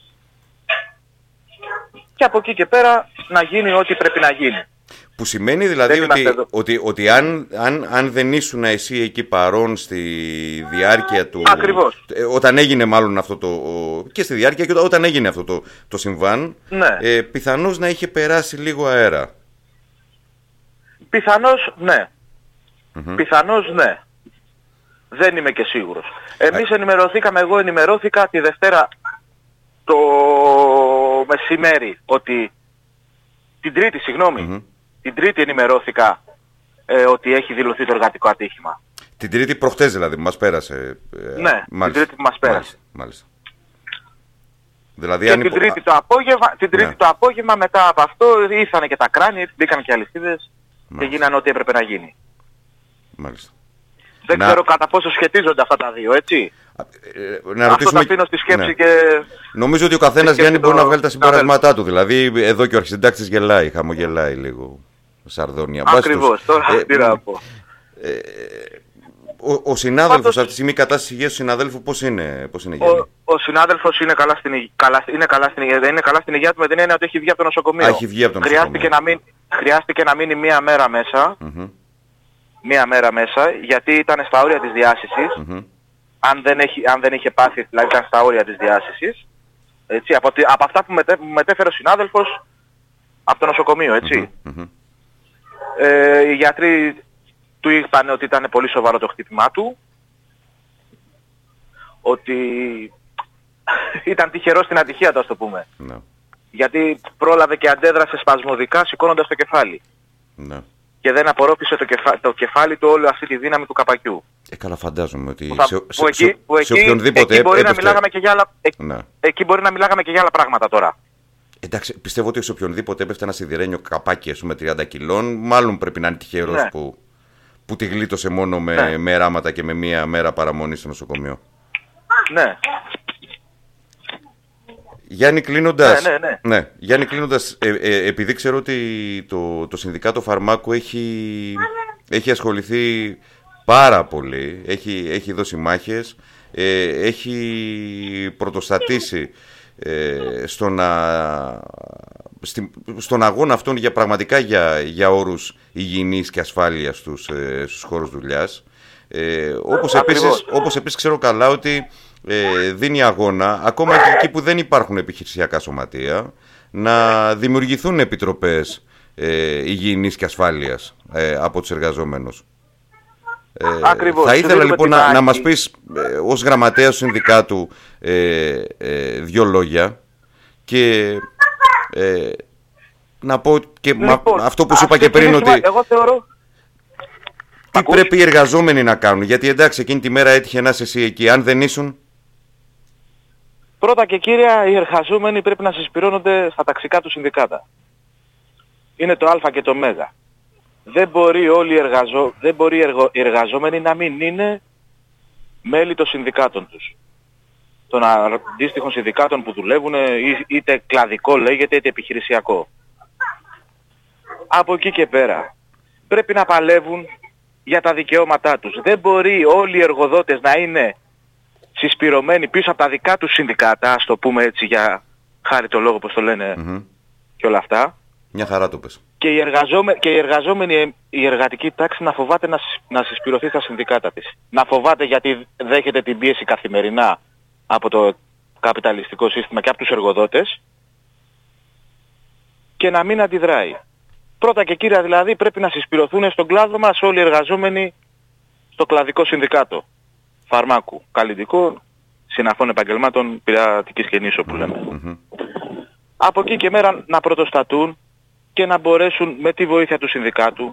Και από εκεί και πέρα να γίνει ό,τι πρέπει να γίνει. Που σημαίνει δηλαδή ότι, ότι, ότι αν, αν, αν δεν ήσουν εσύ εκεί παρόν στη διάρκεια του... Ακριβώς. Όταν έγινε μάλλον αυτό το... και στη διάρκεια και όταν έγινε αυτό το, το συμβάν, ναι. ε, πιθανώς να είχε περάσει λίγο αέρα. Πιθανώς ναι. Mm-hmm. Πιθανώς ναι. Δεν είμαι και σίγουρος. Εμείς Α... ενημερωθήκαμε, εγώ ενημερώθηκα τη Δευτέρα το μεσημέρι ότι την Τρίτη, συγγνώμη, mm-hmm. την Τρίτη ενημερώθηκα ε, ότι έχει δηλωθεί το εργατικό ατύχημα. Την Τρίτη προχτές δηλαδή που μας πέρασε. Ε, ναι, μάλιστα. την Τρίτη που μας πέρασε. Μάλιστα, μάλιστα. Δηλαδή, και αν την, υπο... τρίτη το απόγευμα, την Τρίτη ναι. το απόγευμα μετά από αυτό ήρθανε και τα κράνη, μπήκαν και αλυσίδες και γίνανε ό,τι έπρεπε να γίνει. Μάλιστα. Δεν να... ξέρω κατά πόσο σχετίζονται αυτά τα δύο, έτσι. Ε, να ρωτήσουμε... Αυτό το αφήνω στη σκέψη ναι. και... Νομίζω ότι ο καθένας, Γιάννη, το... μπορεί να βγάλει τα συμπεράσματά του. Δηλαδή, εδώ και ο αρχισυντάκτης γελάει, χαμογελάει λίγο. Σαρδόνια. Ακριβώς, τώρα ε, τι να πω. Ε, ο, ο συνάδελφος, Πάντως... αυτή τη στιγμή η κατάσταση υγείας του συναδέλφου πώς είναι, πώς είναι Γιάννη? Ο, ο συνάδελφος είναι καλά στην, καλά, είναι καλά στην, είναι καλά στην υγεία του με την έννοια ότι έχει βγει από το νοσοκομείο. Α, έχει βγει από το χρειάστηκε νοσοκομείο. Να μην, χρειάστηκε να μείνει μία μέρα μέσα. Mm-hmm. Μία μέρα μέσα, γιατί ήταν στα όρια της διάσησης. Mm-hmm. Αν, δεν έχει, αν δεν είχε πάθει, δηλαδή ήταν στα όρια της διάσησης. Έτσι, από, από αυτά που μετέ, μετέφερε ο συνάδελφος από το νοσοκομείο, έτσι. Mm-hmm. Ε, οι γιατροί του είπαν ότι ήταν πολύ σοβαρό το χτύπημά του. Ότι ήταν τυχερός στην ατυχία του, ας το πούμε. No. Γιατί πρόλαβε και αντέδρασε σπασμωδικά σηκώνοντας το κεφάλι. No. Και δεν απορρόφησε το, κεφα... το κεφάλι του όλη αυτή τη δύναμη του καπακιού. Ε, καλά, φαντάζομαι ότι που θα... σε, που σε, εκεί, σε, που εκεί, σε οποιονδήποτε εκεί μπορεί, έπεφτε... να μιλάγαμε και για άλλα... ε... ναι. εκεί μπορεί να μιλάγαμε και για άλλα πράγματα τώρα. Εντάξει, πιστεύω ότι σε οποιονδήποτε έπεφτε ένα σιδηρένιο καπάκι, ας πούμε, τριάντα κιλών, μάλλον πρέπει να είναι τυχερός ναι. που, που τη γλίτωσε μόνο με, ναι. με ράματα και με μία μέρα παραμονή στο νοσοκομείο. Ναι. Γιάννη, κλείνοντας, ναι, ναι, ναι. Ναι, Γιάννη, κλείνοντας ε, ε, επειδή ξέρω ότι το, το Συνδικάτο Φαρμάκου έχει, έχει ασχοληθεί πάρα πολύ, έχει, έχει δώσει μάχες, ε, έχει πρωτοστατήσει ε, στο να, στη, στον αγώνα αυτόν για, πραγματικά για, για όρους υγιεινής και ασφάλειας στους, ε, στους χώρους δουλειάς. Ε, όπως, επίσης, όπως επίσης ξέρω καλά ότι ε, δίνει αγώνα ακόμα και εκεί που δεν υπάρχουν επιχειρησιακά σωματεία να δημιουργηθούν επιτροπές ε, υγιεινής και ασφάλειας ε, από τους εργαζόμενους. Ε, Ακριβώς. Θα ήθελα λοιπόν να, να μας πεις ε, ως γραμματέας του συνδικάτου ε, ε, δύο λόγια και ε, να πω και λοιπόν, μα, αυτό που σου είπα και πριν ότι... Εγώ θεωρώ... Τι Ακούς? πρέπει οι εργαζόμενοι να κάνουν, γιατί εντάξει εκείνη τη μέρα έτυχε να είσαι εσύ εκεί, αν δεν ήσουν... Πρώτα και κύρια, οι εργαζόμενοι πρέπει να συσπηρώνονται στα ταξικά του συνδικάτα. Είναι το Α και το Μ. Δεν μπορεί όλοι οι, εργαζο... δεν μπορεί οι, εργο... οι εργαζόμενοι να μην είναι μέλη των συνδικάτων τους. Των αντίστοιχων συνδικάτων που δουλεύουν, είτε κλαδικό λέγεται, είτε επιχειρησιακό. Από εκεί και πέρα πρέπει να παλεύουν για τα δικαιώματά τους. Δεν μπορεί όλοι οι εργοδότες να είναι συσπηρωμένοι πίσω από τα δικά τους συνδικάτα, ας το πούμε έτσι για χάρη το λόγο πως το λένε, mm-hmm. και όλα αυτά. Μια χαρά το πες. Και οι εργαζόμενοι, και οι εργαζόμενοι, η εργατική τάξη να φοβάται να, να συσπηρωθεί στα συνδικάτα της. Να φοβάται γιατί δέχεται την πίεση καθημερινά από το καπιταλιστικό σύστημα και από τους εργοδότες και να μην αντιδράει. Πρώτα και κύρια δηλαδή πρέπει να συσπηρωθούν στον κλάδο μας όλοι οι εργαζόμενοι στο κλαδικό συνδικάτο φαρμάκου, καλλιτικών, συναφών επαγγελμάτων πειρατικής γεννήσεως που λέμε. Mm-hmm. Από εκεί και μέρα να πρωτοστατούν και να μπορέσουν με τη βοήθεια του συνδικάτου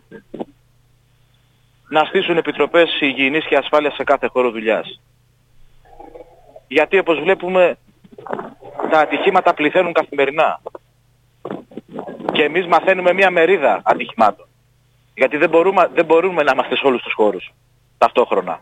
να στήσουν επιτροπές υγιεινής και ασφάλειας σε κάθε χώρο δουλειάς. Γιατί όπως βλέπουμε τα ατυχήματα πληθαίνουν καθημερινά και εμείς μαθαίνουμε μια μερίδα ατυχημάτων. Γιατί δεν μπορούμε, δεν μπορούμε να είμαστε σε όλους τους χώρους ταυτόχρονα.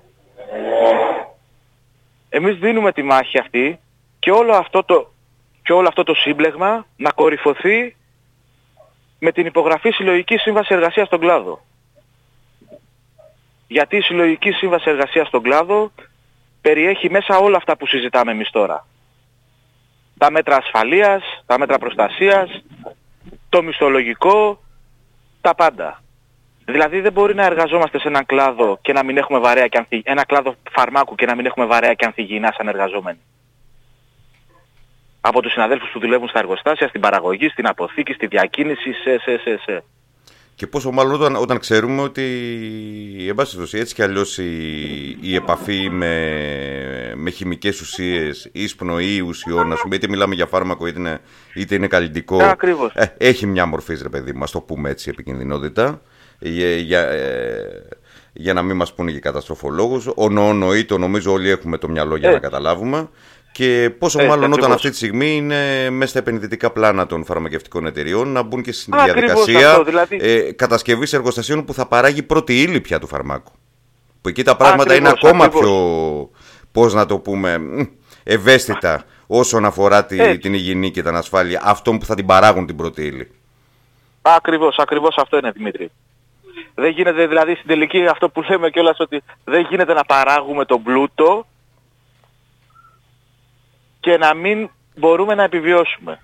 Εμείς δίνουμε τη μάχη αυτή και όλο αυτό το, και όλο αυτό το σύμπλεγμα να κορυφωθεί με την υπογραφή συλλογικής σύμβασης εργασίας στον κλάδο. Γιατί η συλλογική σύμβαση εργασίας στον κλάδο περιέχει μέσα όλα αυτά που συζητάμε εμείς τώρα. Τα μέτρα ασφαλείας, τα μέτρα προστασίας, το μισθολογικό, τα πάντα. Δηλαδή δεν μπορεί να εργαζόμαστε σε έναν κλάδο και να μην έχουμε βαρέα και ανθι... ένα κλάδο φαρμάκου και να μην έχουμε βαρέα και ανθυγιεινά σαν εργαζόμενοι. Από τους συναδέλφους που δουλεύουν στα εργοστάσια, στην παραγωγή, στην αποθήκη, στη διακίνηση, σε, σε, σε, σε. Και πόσο μάλλον όταν, όταν ξέρουμε ότι εν πάση περιπτώσει έτσι κι αλλιώς η, η επαφή με, με χημικές ουσίες, ίσπνοη ουσιών, ας πούμε, είτε μιλάμε για φάρμακο είτε είναι, είτε είναι καλλιτικό, ε, έχει μια μορφή, ρε παιδί μας, το πούμε έτσι, επικινδυνότητα, για, για, ε, για να μην μας πούνε και καταστροφολόγους. Ονονοεί το, νομίζω όλοι έχουμε το μυαλό για ε. να καταλάβουμε. Και πόσο ε, μάλλον ακριβώς. Όταν αυτή τη στιγμή είναι μέσα στα επενδυτικά πλάνα των φαρμακευτικών εταιριών να μπουν και στη διαδικασία αυτό, δηλαδή... ε, κατασκευής εργοστασίων που θα παράγει πρώτη ύλη πια του φαρμάκου. Που εκεί τα πράγματα ακριβώς, είναι ακόμα ακριβώς. πιο, πώς να το πούμε, ευαίσθητα όσον αφορά τη, την υγιεινή και την ασφάλεια αυτών που θα την παράγουν την πρώτη ύλη. Ακριβώς, ακριβώς αυτό είναι, Δημήτρη. Δεν γίνεται δηλαδή στην τελική αυτό που λέμε κιόλας ότι δεν γίνεται να παράγουμε τον πλούτο και να μην μπορούμε να επιβιώσουμε.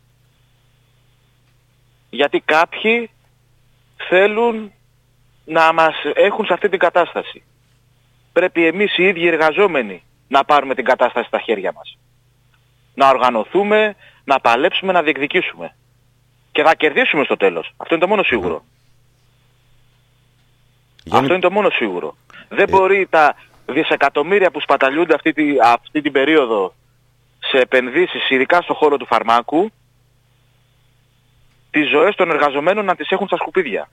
Γιατί κάποιοι θέλουν να μας έχουν σε αυτή την κατάσταση. Πρέπει εμείς οι ίδιοι εργαζόμενοι να πάρουμε την κατάσταση στα χέρια μας. Να οργανωθούμε, να παλέψουμε, να διεκδικήσουμε. Και θα κερδίσουμε στο τέλος. Αυτό είναι το μόνο σίγουρο. Για... Αυτό είναι το μόνο σίγουρο. Δεν ε... μπορεί τα δισεκατομμύρια που σπαταλιούνται αυτή, τη, αυτή την περίοδο σε επενδύσεις, ειδικά στον χώρο του φαρμάκου, τις ζωές των εργαζομένων να τις έχουν στα σκουπίδια.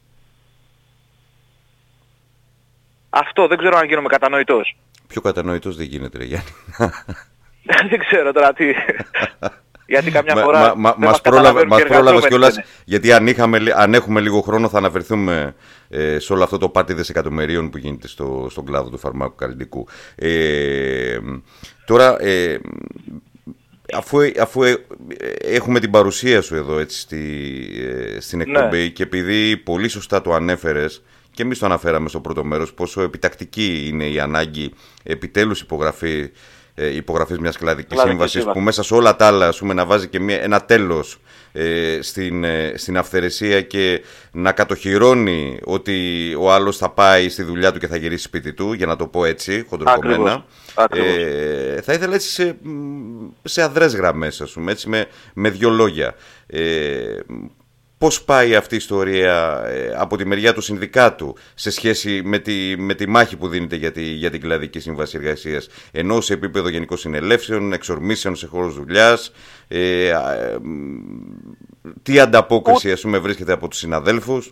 Αυτό δεν ξέρω αν γίνομαι κατανοητός. Πιο κατανοητός δεν γίνεται, ρε Γιάννη. Δεν ξέρω τώρα τι... Γιατί καμιά μα, φορά... Μα, μα, μας πρόλαβες κιόλας, γιατί αν, είχαμε, αν έχουμε λίγο χρόνο θα αναφερθούμε ε, σε όλο αυτό το πάρτι δισεκατομμυρίων που γίνεται στο, στον κλάδο του φαρμάκου καλλιτικού. Ε, τώρα, ε, αφού, αφού ε, έχουμε την παρουσία σου εδώ έτσι, στη, ε, στην εκπομπή, ναι. Και επειδή πολύ σωστά το ανέφερες, και εμείς το αναφέραμε στο πρώτο μέρος, πόσο επιτακτική είναι η ανάγκη επιτέλους υπογραφή υπογραφής μιας κλαδικής σύμβασης που μέσα σε όλα τα άλλα πούμε, να βάζει και μια, ένα τέλος ε, στην, ε, στην αυθαιρεσία και να κατοχυρώνει ότι ο άλλος θα πάει στη δουλειά του και θα γυρίσει σπίτι του, για να το πω έτσι χοντροκομμένα. Ε, θα ήθελα έτσι σε, σε αδρές γραμμές, ας πούμε, έτσι, με, με δύο λόγια. Ε, Πώς πάει αυτή η ιστορία ε, από τη μεριά του συνδικάτου σε σχέση με τη, με τη μάχη που δίνεται για, τη, για την κλαδική σύμβαση εργασίας, ενώ σε επίπεδο γενικών συνελεύσεων, εξορμήσεων σε χώρους δουλειάς, ε, ε, τι ανταπόκριση ας πούμε, βρίσκεται από τους συναδέλφους?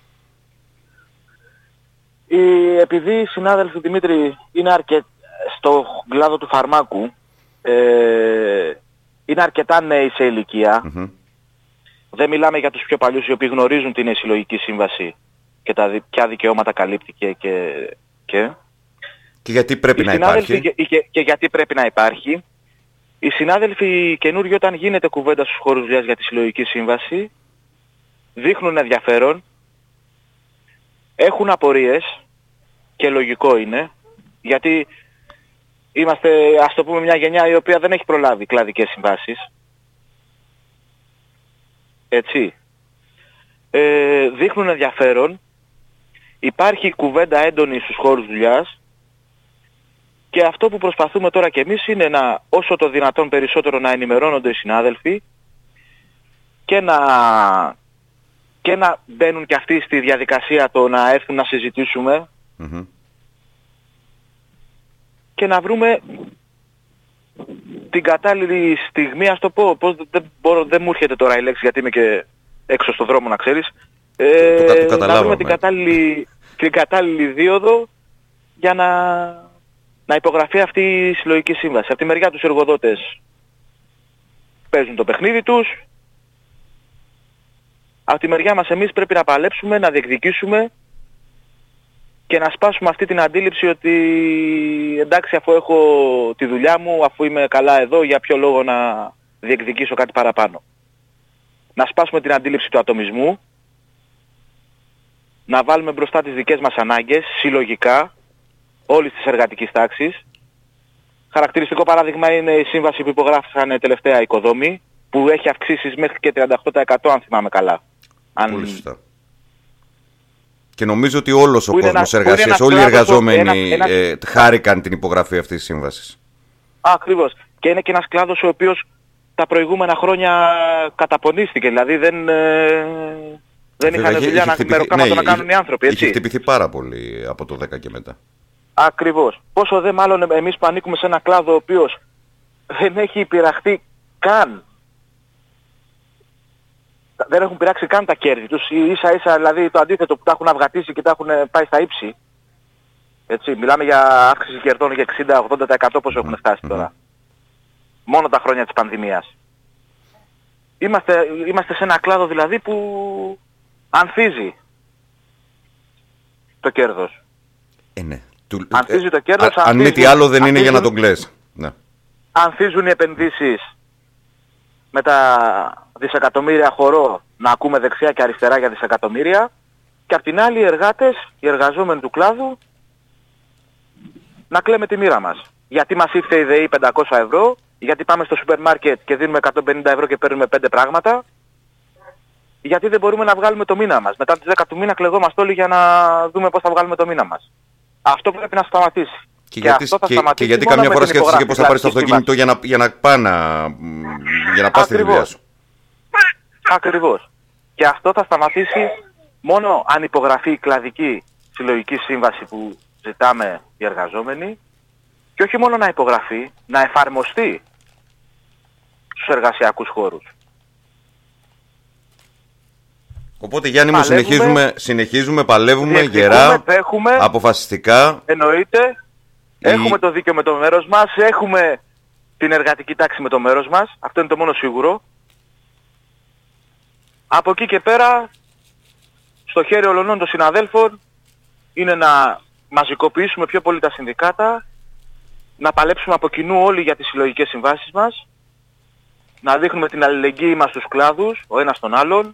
Η, επειδή οι συνάδελφοι, Δημήτρη, είναι αρκετά στο κλάδο του φαρμάκου, ε, είναι αρκετά νέοι σε ηλικία. Mm-hmm. Δεν μιλάμε για τους πιο παλιούς οι οποίοι γνωρίζουν την συλλογική σύμβαση και τα ποια δικαιώματα καλύπτει και... Και, και. και γιατί πρέπει οι να υπάρχει. Και, και, και γιατί πρέπει να υπάρχει. Οι συνάδελφοι καινούργοι όταν γίνεται κουβέντα στους χώρους δουλειάς για τη συλλογική σύμβαση δείχνουν ενδιαφέρον, έχουν απορίες και λογικό είναι, γιατί είμαστε, ας το πούμε, μια γενιά η οποία δεν έχει προλάβει κλαδικές συμβάσεις. έτσι, ε, δείχνουν ενδιαφέρον, υπάρχει κουβέντα έντονη στους χώρους δουλειάς και αυτό που προσπαθούμε τώρα κι εμείς είναι να όσο το δυνατόν περισσότερο να ενημερώνονται οι συνάδελφοι και να, και να μπαίνουν κι αυτοί στη διαδικασία το να έρθουν να συζητήσουμε Mm-hmm. και να βρούμε την κατάλληλη στιγμή, ας το πω, πώς, δεν, μπορώ, δεν μου έρχεται τώρα η λέξη γιατί είμαι και έξω στον δρόμο να ξέρεις, ε, το, το να βρούμε την κατάλληλη, την κατάλληλη δίωδο για να, να υπογραφεί αυτή η συλλογική σύμβαση. Από τη μεριά τους εργοδότες παίζουν το παιχνίδι τους, από τη μεριά μας εμείς πρέπει να παλέψουμε, να διεκδικήσουμε και να σπάσουμε αυτή την αντίληψη ότι εντάξει, αφού έχω τη δουλειά μου, αφού είμαι καλά εδώ, για ποιο λόγο να διεκδικήσω κάτι παραπάνω. Να σπάσουμε την αντίληψη του ατομισμού, να βάλουμε μπροστά τις δικές μας ανάγκες, συλλογικά, όλης της εργατικής τάξης. Χαρακτηριστικό παράδειγμα είναι η σύμβαση που υπογράφησαν τελευταία οι οικοδόμοι, που έχει αυξήσεις μέχρι και τριάντα οκτώ τοις εκατό αν θυμάμαι καλά. Αν... Πολύ σωστά. Και νομίζω ότι όλος ο κόσμος ένα, εργασίας, όλοι οι εργαζόμενοι ένα, ένα... Ε, χάρηκαν την υπογραφή αυτής της σύμβασης. Ακριβώς. Και είναι και ένας κλάδος ο οποίος τα προηγούμενα χρόνια καταπονίστηκε. Δηλαδή δεν, ε, δεν είχαν δουλειά να μεροκάματο ναι, να κάνουν οι άνθρωποι. Έτσι. Είχε χτυπηθεί πάρα πολύ από το δέκα και μετά. Ακριβώς. Πόσο δε μάλλον εμείς που ανήκουμε σε ένα κλάδο ο οποίος δεν έχει υπηραχθεί καν. Δεν έχουν πειράξει καν τα κέρδη τους, ίσα ίσα δηλαδή το αντίθετο που τα έχουν αυγατήσει και τα έχουν πάει στα ύψη. Έτσι, μιλάμε για αύξηση κερδών για εξήντα με ογδόντα τοις εκατό πόσο έχουν φτάσει τώρα. Mm-hmm. Μόνο τα χρόνια της πανδημίας. Είμαστε, είμαστε σε ένα κλάδο δηλαδή που ανθίζει το κέρδος. Ε, ναι. Του... Ανθίζει το κέρδος. Α, αν μη τι άλλο δεν είναι για να τον κλαις. Ναι. Ανθίζουν οι επενδύσεις με τα δισεκατομμύρια χορό να ακούμε δεξιά και αριστερά για δισεκατομμύρια και απ' την άλλη οι εργάτες, οι εργαζόμενοι του κλάδου να κλαίμε τη μοίρα μας. Γιατί μας ήρθε η ΔΕΗ πεντακόσια ευρώ, γιατί πάμε στο σούπερ μάρκετ και δίνουμε εκατόν πενήντα ευρώ και παίρνουμε πέντε πράγματα, γιατί δεν μπορούμε να βγάλουμε το μήνα μας. Μετά τις δέκα του μήνα κλεγόμαστε όλοι για να δούμε πώς θα βγάλουμε το μήνα μας. Αυτό πρέπει να σταματήσει. Και, και, γιατί, και, και γιατί καμιά φορά σκέφτεσαι και πώς θα πάρεις το αυτοκίνητο για να, για να, πά να, για να πας στη δουλειά σου. Ακριβώς. Και αυτό θα σταματήσει μόνο αν υπογραφεί η κλαδική συλλογική σύμβαση που ζητάμε οι εργαζόμενοι και όχι μόνο να υπογραφεί, να εφαρμοστεί στους εργασιακούς χώρους. Οπότε Γιάννη μου συνεχίζουμε, συνεχίζουμε, παλεύουμε γερά, δέχουμε, αποφασιστικά. Εννοείται, η... έχουμε το δίκαιο με το μέρος μας, έχουμε την εργατική τάξη με το μέρος μας, αυτό είναι το μόνο σίγουρο. Από εκεί και πέρα, στο χέρι όλων των συναδέλφων, είναι να μαζικοποιήσουμε πιο πολύ τα συνδικάτα, να παλέψουμε από κοινού όλοι για τις συλλογικές συμβάσεις μας, να δείχνουμε την αλληλεγγύη μας στους κλάδους, ο ένας τον άλλον,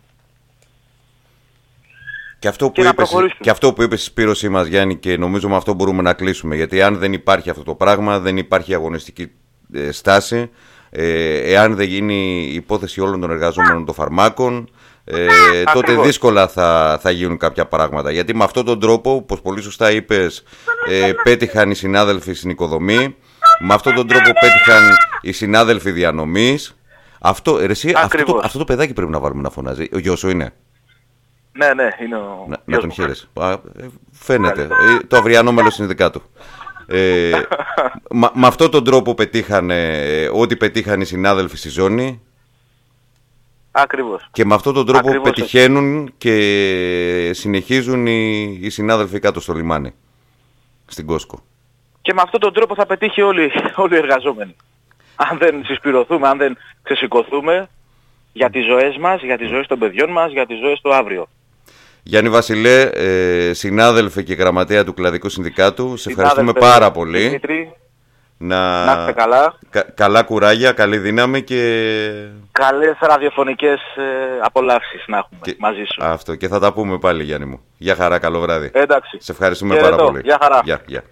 και αυτό, που είπες, και αυτό που είπες Σπύρωσή μας Γιάννη, και νομίζω με αυτό μπορούμε να κλείσουμε, γιατί αν δεν υπάρχει αυτό το πράγμα δεν υπάρχει αγωνιστική ε, στάση, ε, εάν δεν γίνει η υπόθεση όλων των εργαζόμενων των φαρμάκων, ε, τότε δύσκολα θα, θα γίνουν κάποια πράγματα, γιατί με αυτόν τον τρόπο, όπως πολύ σωστά είπες, ε, πέτυχαν οι συνάδελφοι στην οικοδομή, με αυτόν τον τρόπο πέτυχαν οι συνάδελφοι διανομής. Αυτό, ρε, εσύ, αυτό, το, αυτό το παιδάκι πρέπει να βάλουμε να φωνάζει. Ο γιος σου είναι? Ναι, ναι, είναι ο... Να, να τον χαίρεσαι. Φαίνεται. Ε, το αυριανό μέλος συνδικάτου. Ε, με μα αυτόν τον τρόπο πετύχανε ό,τι πετύχαν οι συνάδελφοι στη ζώνη. Ακριβώς. Και με αυτόν τον τρόπο Ακριβώς πετυχαίνουν έτσι. Και συνεχίζουν οι, οι συνάδελφοι κάτω στο λιμάνι. Στην Κόσκο. Και με αυτόν τον τρόπο θα πετύχει όλοι, όλοι οι εργαζόμενοι. Αν δεν συσπηρωθούμε, αν δεν ξεσηκωθούμε για τις ζωές μας, για τις ζωές των παιδιών μας, για τις ζωές του αύριο. Γιάννη Βασιλέ, ε, συνάδελφε και γραμματέα του Κλαδικού Συνδικάτου, σε ευχαριστούμε πάρα πολύ. Δημήτρη, να να είστε καλά. Κα, καλά κουράγια, καλή δύναμη και... Καλές ραδιοφωνικές ε, απολαύσεις να έχουμε και... μαζί σου. Αυτό, και θα τα πούμε πάλι Γιάννη μου. Γεια χαρά, καλό βράδυ. Εντάξει. Σε ευχαριστούμε και πάρα εδώ. πολύ. Γεια χαρά. Γεια, γεια.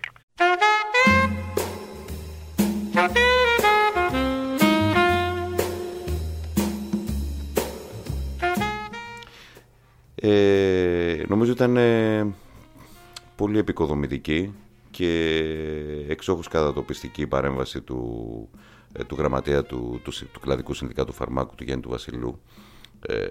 Ε, νομίζω ήταν ε, πολύ επικοδομητική και εξόχως κατατοπιστική η παρέμβαση του, ε, του γραμματέα του, του, του Κλαδικού Συνδικάτου Φαρμάκου, του Γιάννη του Βασιλού. Ε,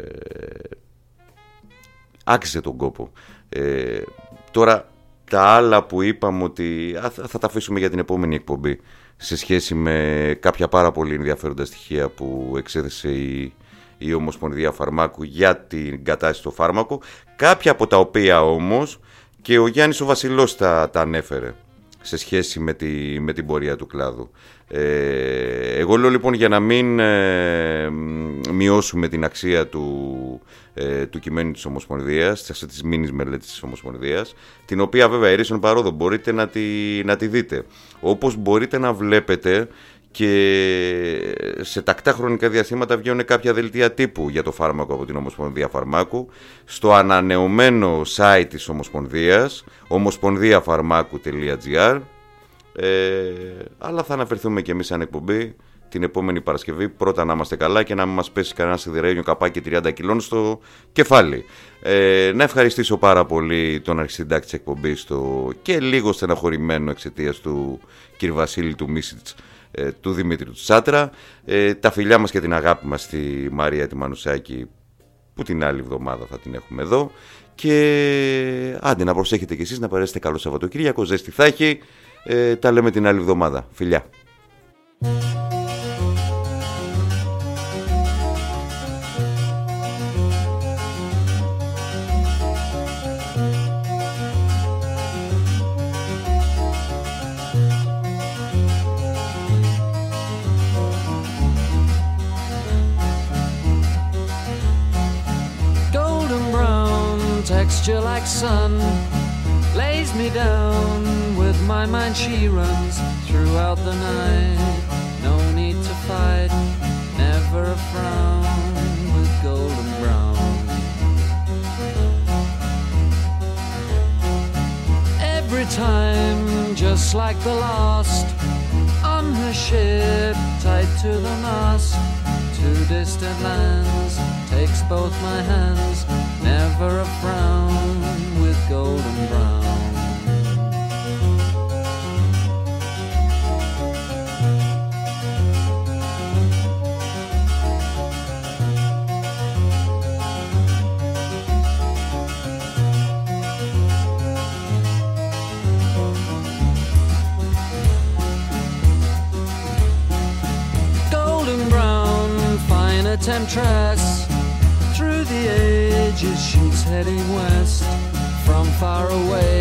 άξιζε τον κόπο. Ε, τώρα τα άλλα που είπαμε ότι α, θα τα αφήσουμε για την επόμενη εκπομπή, σε σχέση με κάποια πάρα πολύ ενδιαφέροντα στοιχεία που εξέθεσε η, η Ομοσπονδία Φαρμάκου για την κατάσταση στο φάρμακο, κάποια από τα οποία όμως και ο Γιάννης ο Βασιλός τα, τα ανέφερε σε σχέση με, τη, με την πορεία του κλάδου. Ε, εγώ λέω λοιπόν, για να μην ε, μειώσουμε την αξία του, ε, του κειμένου της Ομοσπονδίας, της, της μήνης μελέτης της Ομοσπονδίας, την οποία βέβαια ερήσεων παρόδο μπορείτε να τη, να τη δείτε, όπως μπορείτε να βλέπετε και σε τακτά χρονικά διαστήματα βγαίνουν κάποια δελτία τύπου για το φάρμακο από την Ομοσπονδία Φαρμάκου στο ανανεωμένο site της Ομοσπονδίας, ομοσπονδιαφαρμάκου τελεία τζι άρ. Ε, αλλά θα αναφερθούμε και εμείς σαν εκπομπή την επόμενη Παρασκευή. Πρώτα να είμαστε καλά και να μην μας πέσει κανένα σιδερένιο καπάκι τριάντα κιλών στο κεφάλι. Ε, να ευχαριστήσω πάρα πολύ τον αρχισυντάκτη της εκπομπής το, και λίγο στεναχωρημένο εξαιτίας του κ. Βασίλη του Μίσιτς, ε, του Δημήτρη του Τσάτρα. Ε, τα φιλιά μας και την αγάπη μας στη Μαρία τη Μανουσάκη, που την άλλη εβδομάδα θα την έχουμε εδώ. Και άντε να προσέχετε κι εσείς, να περάσετε καλό Σαββατοκύριακο. Ζέστη θα έχει. Ε, τα λέμε την άλλη εβδομάδα. Φιλιά. Golden brown texture like sun lays me down. With my mind she runs throughout the night. No need to fight, never a frown with golden brown. Every time, just like the last, on her ship tied to the mast, to distant lands, takes both my hands, never a frown with golden brown. Temptress, through the ages she's heading west. From far away